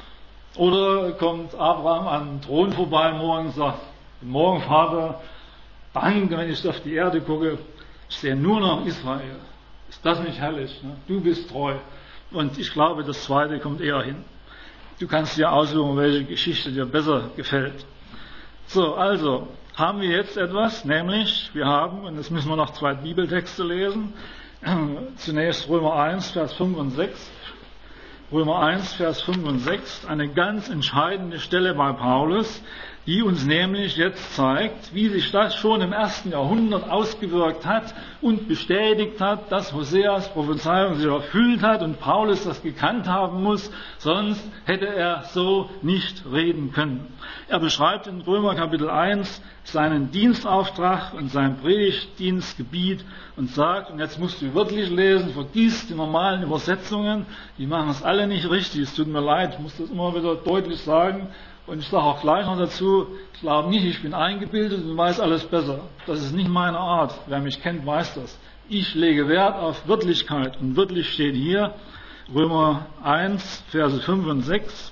Oder kommt Abraham an den Thron vorbei morgen und sagt, guten Morgen Vater, danke, wenn ich auf die Erde gucke, ich sehe nur noch Israel. Ist das nicht herrlich? Ne? Du bist treu. Und ich glaube, das Zweite kommt eher hin. Du kannst dir aussuchen, welche Geschichte dir besser gefällt. So, also haben wir jetzt etwas, nämlich wir haben, und jetzt müssen wir noch zwei Bibeltexte lesen, zunächst Römer eins, Vers fünf und sechs. Römer eins, Vers fünf und sechs, eine ganz entscheidende Stelle bei Paulus, die uns nämlich jetzt zeigt, wie sich das schon im ersten Jahrhundert ausgewirkt hat und bestätigt hat, dass Hoseas Prophezeiung sich erfüllt hat und Paulus das gekannt haben muss, sonst hätte er so nicht reden können. Er beschreibt in Römer Kapitel eins seinen Dienstauftrag und sein Predigtdienstgebiet und sagt, und jetzt musst du wörtlich lesen, vergiss die normalen Übersetzungen, die machen es alle nicht richtig, es tut mir leid, ich muss das immer wieder deutlich sagen. Und ich sage auch gleich noch dazu, ich glaube nicht, ich bin eingebildet und weiß alles besser. Das ist nicht meine Art. Wer mich kennt, weiß das. Ich lege Wert auf Wörtlichkeit. Und wörtlich steht hier, Römer eins, Verse fünf und sechs.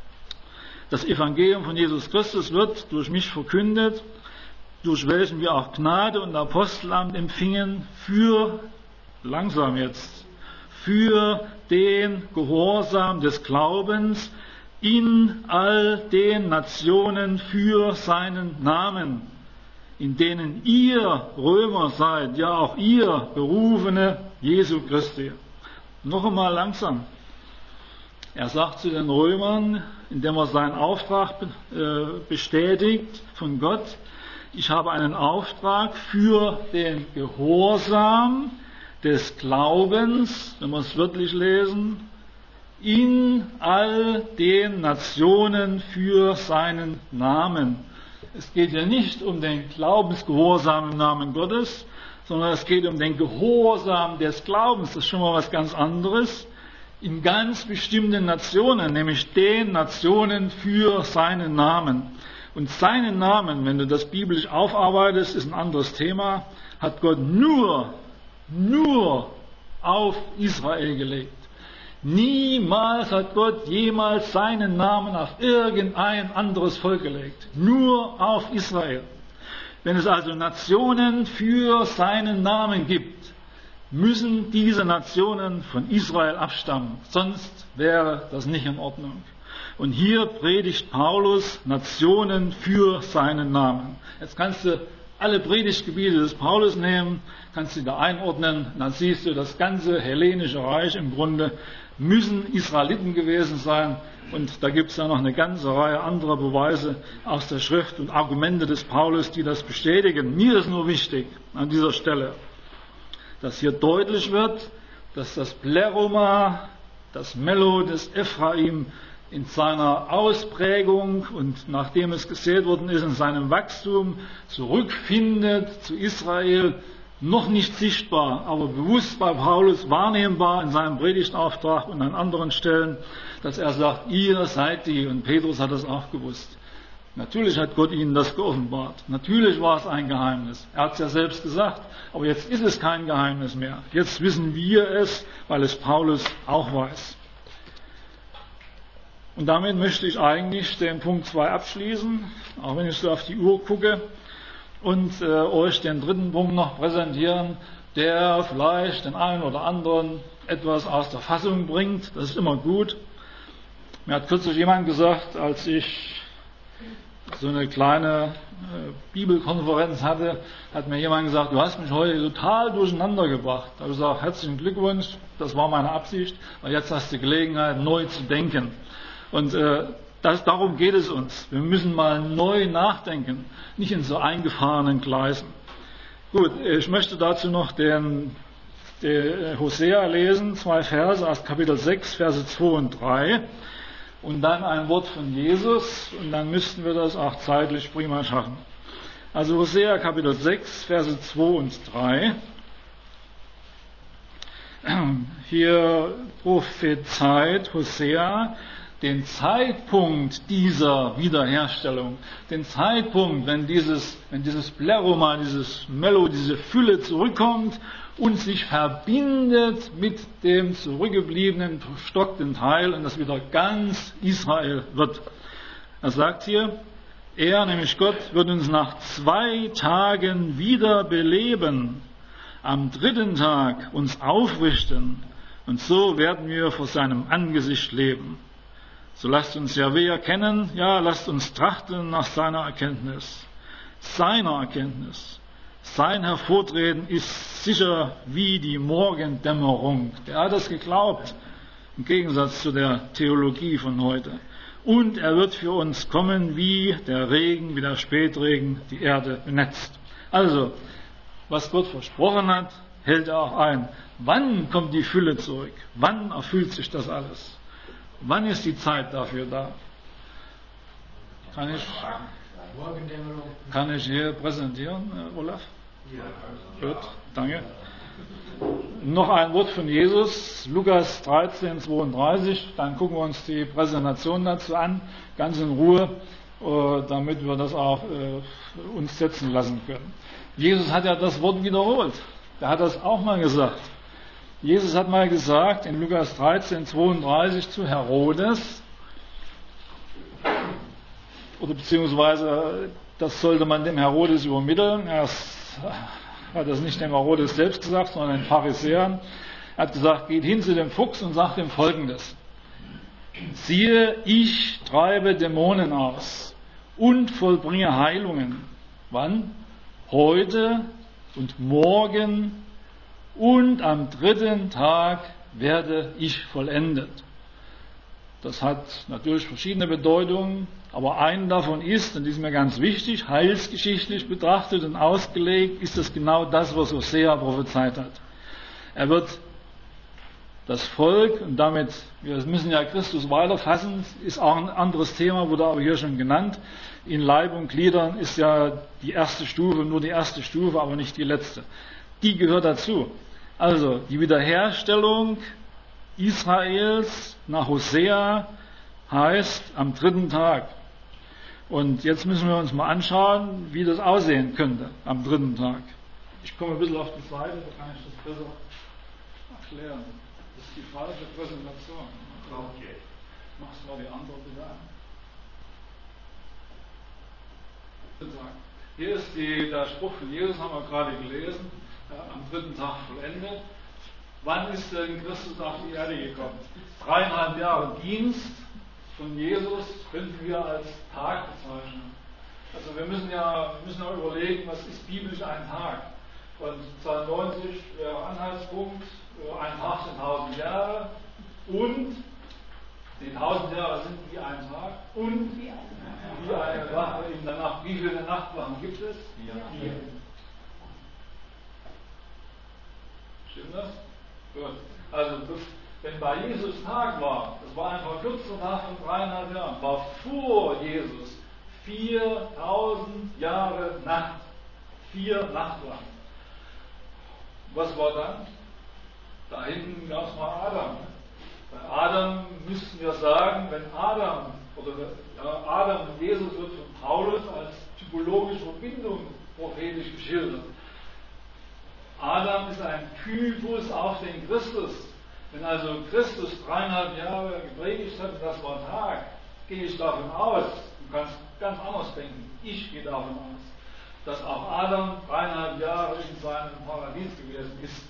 Das Evangelium von Jesus Christus wird durch mich verkündet, durch welchen wir auch Gnade und Apostelamt empfingen für, langsam jetzt, für den Gehorsam des Glaubens, in all den Nationen für seinen Namen, in denen ihr Römer seid, ja auch ihr Berufene Jesu Christi. Noch einmal langsam. Er sagt zu den Römern, indem er seinen Auftrag bestätigt von Gott, ich habe einen Auftrag für den Gehorsam des Glaubens, wenn wir es wörtlich lesen, in all den Nationen für seinen Namen. Es geht ja nicht um den Glaubensgehorsam im Namen Gottes, sondern es geht um den Gehorsam des Glaubens. Das ist schon mal was ganz anderes. In ganz bestimmten Nationen, nämlich den Nationen für seinen Namen. Und seinen Namen, wenn du das biblisch aufarbeitest, ist ein anderes Thema, hat Gott nur, nur auf Israel gelegt. Niemals hat Gott jemals seinen Namen auf irgendein anderes Volk gelegt. Nur auf Israel. Wenn es also Nationen für seinen Namen gibt, müssen diese Nationen von Israel abstammen. Sonst wäre das nicht in Ordnung. Und hier predigt Paulus Nationen für seinen Namen. Jetzt kannst du alle Predigtgebiete des Paulus nehmen, kannst du da einordnen, dann siehst du, das ganze hellenische Reich im Grunde müssen Israeliten gewesen sein. Und da gibt es ja noch eine ganze Reihe anderer Beweise aus der Schrift und Argumente des Paulus, die das bestätigen. Mir ist nur wichtig an dieser Stelle, dass hier deutlich wird, dass das Pleroma, das Mello des Ephraim in seiner Ausprägung und nachdem es gesät worden ist, in seinem Wachstum zurückfindet zu Israel, noch nicht sichtbar, aber bewusst bei Paulus wahrnehmbar in seinem Predigtauftrag und an anderen Stellen, dass er sagt, ihr seid die, und Petrus hat das auch gewusst. Natürlich hat Gott ihnen das geoffenbart. Natürlich war es ein Geheimnis. Er hat es ja selbst gesagt, aber jetzt ist es kein Geheimnis mehr. Jetzt wissen wir es, weil es Paulus auch weiß. Und damit möchte ich eigentlich den Punkt zwei abschließen, auch wenn ich so auf die Uhr gucke, und äh, euch den dritten Punkt noch präsentieren, der vielleicht den einen oder anderen etwas aus der Fassung bringt. Das ist immer gut. Mir hat kürzlich jemand gesagt, als ich so eine kleine äh, Bibelkonferenz hatte, hat mir jemand gesagt, du hast mich heute total durcheinander gebracht. Da habe ich gesagt, herzlichen Glückwunsch, das war meine Absicht, weil jetzt hast du Gelegenheit, neu zu denken. Und äh, das, darum geht es uns. Wir müssen mal neu nachdenken, nicht in so eingefahrenen Gleisen. Gut, ich möchte dazu noch den, den Hosea lesen, zwei Verse aus Kapitel sechs, Verse zwei und drei. Und dann ein Wort von Jesus, und dann müssten wir das auch zeitlich prima schaffen. Also Hosea Kapitel sechs, Verse zwei und drei. Hier prophezeit Hosea den Zeitpunkt dieser Wiederherstellung, den Zeitpunkt, wenn dieses, wenn dieses Pleroma, dieses Mello, diese Fülle zurückkommt und sich verbindet mit dem zurückgebliebenen, verstockten Teil und das wieder ganz Israel wird. Er sagt hier, er, nämlich Gott, wird uns nach zwei Tagen wieder beleben, am dritten Tag uns aufrichten und so werden wir vor seinem Angesicht leben. So lasst uns Jahwe erkennen, ja, lasst uns trachten nach seiner Erkenntnis, seiner Erkenntnis. Sein Hervortreten ist sicher wie die Morgendämmerung. Der hat das geglaubt, im Gegensatz zu der Theologie von heute. Und er wird für uns kommen, wie der Regen, wie der Spätregen die Erde benetzt. Also, was Gott versprochen hat, hält er auch ein. Wann kommt die Fülle zurück? Wann erfüllt sich das alles? Wann ist die Zeit dafür da? Kann ich, kann ich hier präsentieren, Olaf? Ja. Gut, danke. Noch ein Wort von Jesus, Lukas dreizehn, zweiunddreißig. Dann gucken wir uns die Präsentation dazu an, ganz in Ruhe, damit wir das auch uns setzen lassen können. Jesus hat ja das Wort wiederholt. Er hat das auch mal gesagt. Jesus hat mal gesagt in Lukas dreizehn, zweiunddreißig zu Herodes, oder beziehungsweise das sollte man dem Herodes übermitteln. Er hat das nicht dem Herodes selbst gesagt, sondern den Pharisäern. Er hat gesagt, geht hin zu dem Fuchs und sagt ihm Folgendes. Siehe, ich treibe Dämonen aus und vollbringe Heilungen. Wann? Heute und morgen und am dritten Tag werde ich vollendet. Das hat natürlich verschiedene Bedeutungen, aber eine davon ist, und die ist mir ganz wichtig, heilsgeschichtlich betrachtet und ausgelegt, ist das genau das, was Hosea prophezeit hat. Er wird das Volk, und damit, wir müssen ja Christus weiterfassen, ist auch ein anderes Thema, wurde aber hier schon genannt, in Leib und Gliedern ist ja die erste Stufe, nur die erste Stufe, aber nicht die letzte. Die gehört dazu. Also die Wiederherstellung Israels nach Hosea heißt am dritten Tag. Und jetzt müssen wir uns mal anschauen, wie das aussehen könnte am dritten Tag. Ich komme ein bisschen auf die Seite, da kann ich das besser erklären. Das ist die falsche Präsentation. Okay. Machst du mal die andere bitte an. Hier ist die, der Spruch von Jesus, haben wir gerade gelesen, ja, am dritten Tag vollendet. Wann ist denn Christus auf die Erde gekommen? Dreieinhalb Jahre Dienst, von Jesus könnten wir als Tag bezeichnen. Also wir müssen ja, wir müssen ja überlegen, was ist biblisch ein Tag. Und zweiundneunzig wäre Anhaltspunkt, ein Tag sind tausend Jahre und die tausend Jahre sind wie ein Tag und wie eine Wache in der Nacht. Wie viele Nachtwachen gibt es? Vier. Stimmt das? Gut. Also das, wenn bei Jesus Tag war, das war ein verkürzter Tag von dreieinhalb Jahren, war vor Jesus viertausend Jahre Nacht. Vier Nachtwachen. Was war dann? Da hinten gab es mal Adam. Bei Adam müssten wir sagen, wenn Adam, oder ja, Adam und Jesus wird von Paulus als typologische Verbindung prophetisch geschildert. Adam ist ein Typus auf den Christus. Wenn also Christus dreieinhalb Jahre gepredigt hat, das war Tag, gehe ich davon aus, du kannst ganz anders denken, ich gehe davon aus, dass auch Adam dreieinhalb Jahre in seinem Paradies gewesen ist.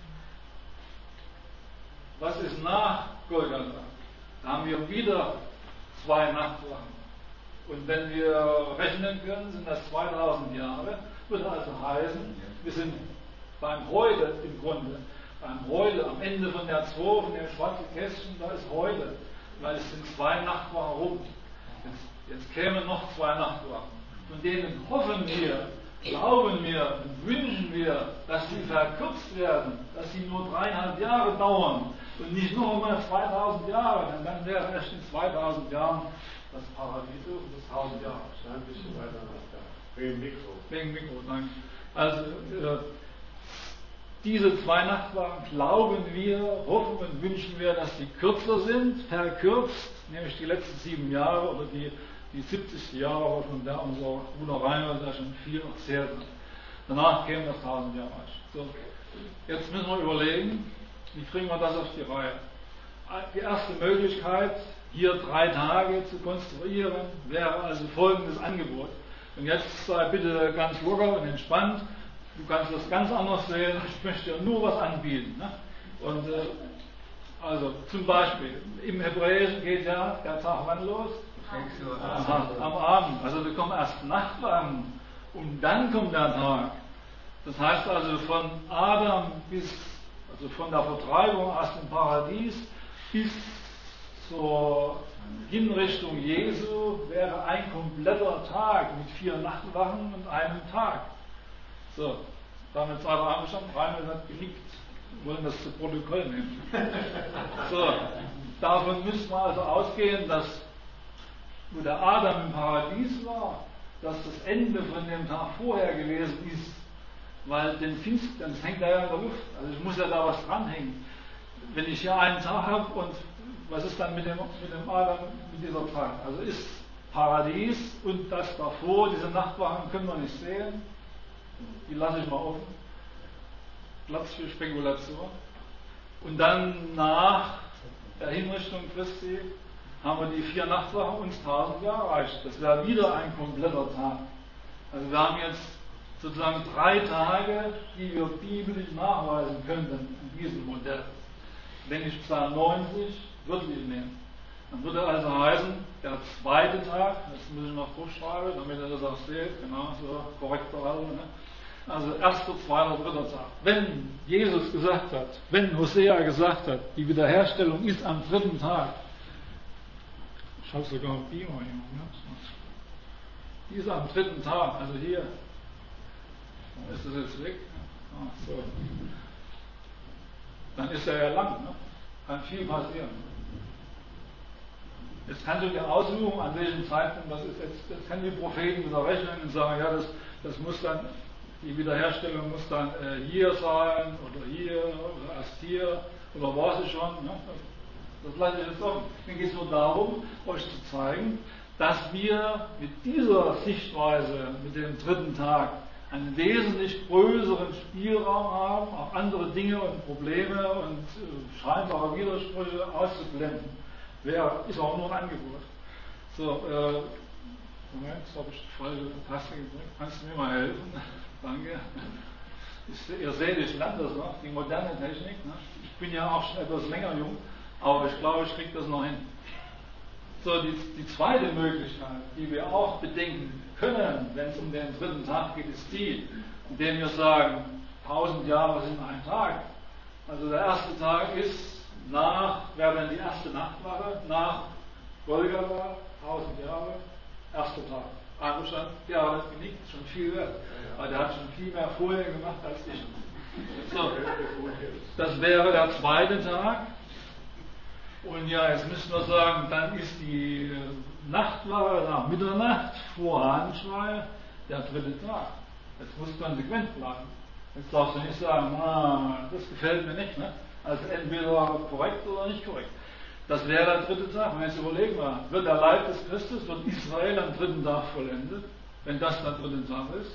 Was ist nach Golgatha? Da haben wir wieder zwei Nachtwachen. Und wenn wir rechnen können, sind das zweitausend Jahre, würde also heißen, wir sind beim Heute im Grunde, beim Heute, am Ende von der zwei, von dem schwarzen Kästchen, da ist Heute, weil es sind zwei Nachtwachen rum. Jetzt, jetzt kämen noch zwei Nachtwachen. Von denen hoffen wir, glauben wir und wünschen wir, dass sie verkürzt werden, dass sie nur dreieinhalb Jahre dauern und nicht noch einmal zweitausend Jahre, denn dann wäre erst in zweitausend Jahren das Paradies und das tausend Jahre. Ein bisschen weiter nach da. Wegen Mikro. Wegen Mikro, danke. Also, äh, diese zwei Nachtwachen glauben wir, hoffen und wünschen wir, dass sie kürzer sind, verkürzt, nämlich die letzten sieben Jahre oder die, die siebzig Jahre, von der unser Bruder Reinhold da schon viel erzählt hat. Danach kämen das tausend Jahre. So, jetzt müssen wir überlegen, wie kriegen wir das auf die Reihe? Die erste Möglichkeit, hier drei Tage zu konstruieren, wäre also folgendes Angebot. Und jetzt sei bitte ganz locker und entspannt. Du kannst das ganz anders sehen. Ich möchte dir nur was anbieten. Ne? Und äh, also zum Beispiel im Hebräischen geht ja der Tag wann los? Aha, am Abend. Also wir kommen erst Nachtwachen und dann kommt der Tag. Das heißt also von Adam bis, also von der Vertreibung aus dem Paradies bis zur Hinrichtung Jesu wäre ein kompletter Tag mit vier Nachtwachen und einem Tag. So, damit seid ihr angeschafft, Reinhold hat genickt, wollen das zu Protokoll nehmen. So, davon müssen wir also ausgehen, dass wo der Adam im Paradies war, dass das Ende von dem Tag vorher gewesen ist, weil den Finster, das hängt da ja in der Luft, also ich muss ja da was dranhängen. Wenn ich hier einen Tag habe und was ist dann mit dem, mit dem Adam, mit dieser Tag? Also ist Paradies und das davor, diese Nachtwachen können wir nicht sehen. Die lasse ich mal offen. Platz für Spekulation. Und dann nach der Hinrichtung Christi haben wir die vier Nachtwachen uns tausend Jahre erreicht. Das wäre wieder ein kompletter Tag. Also wir haben jetzt sozusagen drei Tage, die wir biblisch nachweisen könnten in diesem Modell. Wenn ich Psalm neunzig wörtlich nehme, dann würde also heißen, der zweite Tag, das muss ich noch hochschreiben, damit ihr das auch seht, genau, so korrekter Haltung, ne? Also erster, zweiter, dritter Tag. Wenn Jesus gesagt hat, wenn Hosea gesagt hat, die Wiederherstellung ist am dritten Tag, ich habe sogar ein Beamer hier, ne? Die ist am dritten Tag, also hier, ist das jetzt weg? Ah, so. Dann ist er ja lang, ne? Kann viel passieren. Jetzt kannst du dir aussuchen, an welchem Zeitpunkt das ist. Jetzt, jetzt können die Propheten wieder rechnen und sagen, ja, das, das muss dann, die Wiederherstellung muss dann äh, hier sein oder hier oder erst hier oder war sie schon. Ne? Das, das lasse ich jetzt offen. Mir geht es nur darum, euch zu zeigen, dass wir mit dieser Sichtweise, mit dem dritten Tag, einen wesentlich größeren Spielraum haben, auch andere Dinge und Probleme und äh, scheinbare Widersprüche auszublenden. Wer ist auch nur ein Angebot. So, äh, Moment, jetzt habe ich die falsche Taste gedrückt. Kannst du mir mal helfen? Danke. Ich, ihr seht, ich lerne das noch, die moderne Technik. Ne? Ich bin ja auch schon etwas länger jung, aber ich glaube, ich kriege das noch hin. So, die, die zweite Möglichkeit, die wir auch bedenken können, wenn es um den dritten Tag geht, ist die, indem wir sagen, tausend Jahre sind ein Tag. Also der erste Tag ist nach, wäre dann die erste Nachtwache, nach Golgatha, tausend Jahre, erster Tag. Einverstanden? Ja, hat genickt, schon viel wert. Aber der hat schon viel mehr vorher gemacht als ich. So, das wäre der zweite Tag. Und ja, jetzt müssen wir sagen, dann ist die Nachtwache nach Mitternacht vor Hahnenschrei der dritte Tag. Jetzt muss konsequent bleiben. Jetzt darfst du nicht sagen, ah, das gefällt mir nicht. Ne? Also entweder korrekt oder nicht korrekt. Das wäre der dritte Tag. Und jetzt überlegen wir, wird der Leib des Christus, wird Israel am dritten Tag vollendet, wenn das der dritte Tag ist?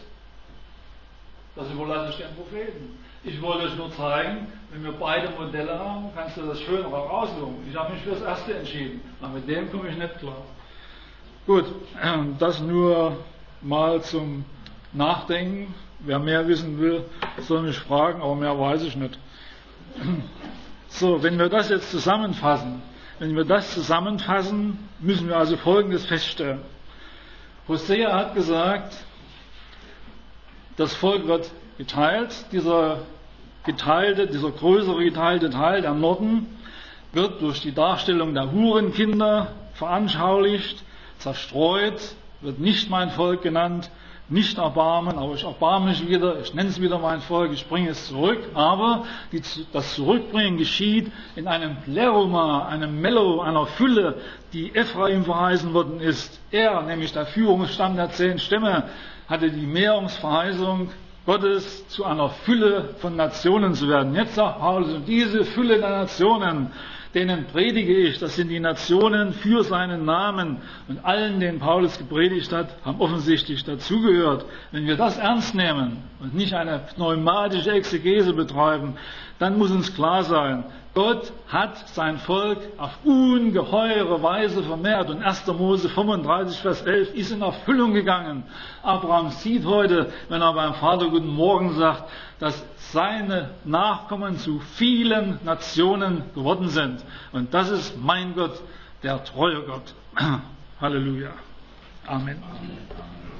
Das überlasse ich den Propheten. Ich wollte euch nur zeigen, wenn wir beide Modelle haben, kannst du das Schönere raussuchen. Ich habe mich für das erste entschieden, aber mit dem komme ich nicht klar. Gut, das nur mal zum Nachdenken. Wer mehr wissen will, soll mich fragen, aber mehr weiß ich nicht. So, wenn wir das jetzt zusammenfassen, wenn wir das zusammenfassen, müssen wir also Folgendes feststellen. Hosea hat gesagt, das Volk wird geteilt, dieser geteilte, dieser größere geteilte Teil, der Norden, wird durch die Darstellung der Hurenkinder veranschaulicht, zerstreut, wird nicht mein Volk genannt, nicht Erbarmen, aber ich erbarme mich wieder, ich nenne es wieder mein Volk, ich bringe es zurück, aber die, das Zurückbringen geschieht in einem Pleroma, einem Mello, einer Fülle, die Ephraim verheißen worden ist. Er, nämlich der Führungsstamm der zehn Stämme, hatte die Mehrungsverheißung Gottes, zu einer Fülle von Nationen zu werden. Jetzt sagt Paulus, und diese Fülle der Nationen, denen predige ich, das sind die Nationen für seinen Namen, und allen, denen Paulus gepredigt hat, haben offensichtlich dazugehört. Wenn wir das ernst nehmen und nicht eine pneumatische Exegese betreiben, dann muss uns klar sein, Gott hat sein Volk auf ungeheure Weise vermehrt, und erster Mose fünfunddreißig, Vers elf ist in Erfüllung gegangen. Abraham sieht heute, wenn er beim Vater Guten Morgen sagt, dass seine Nachkommen zu vielen Nationen geworden sind. Und das ist mein Gott, der treue Gott. Halleluja. Amen. Amen.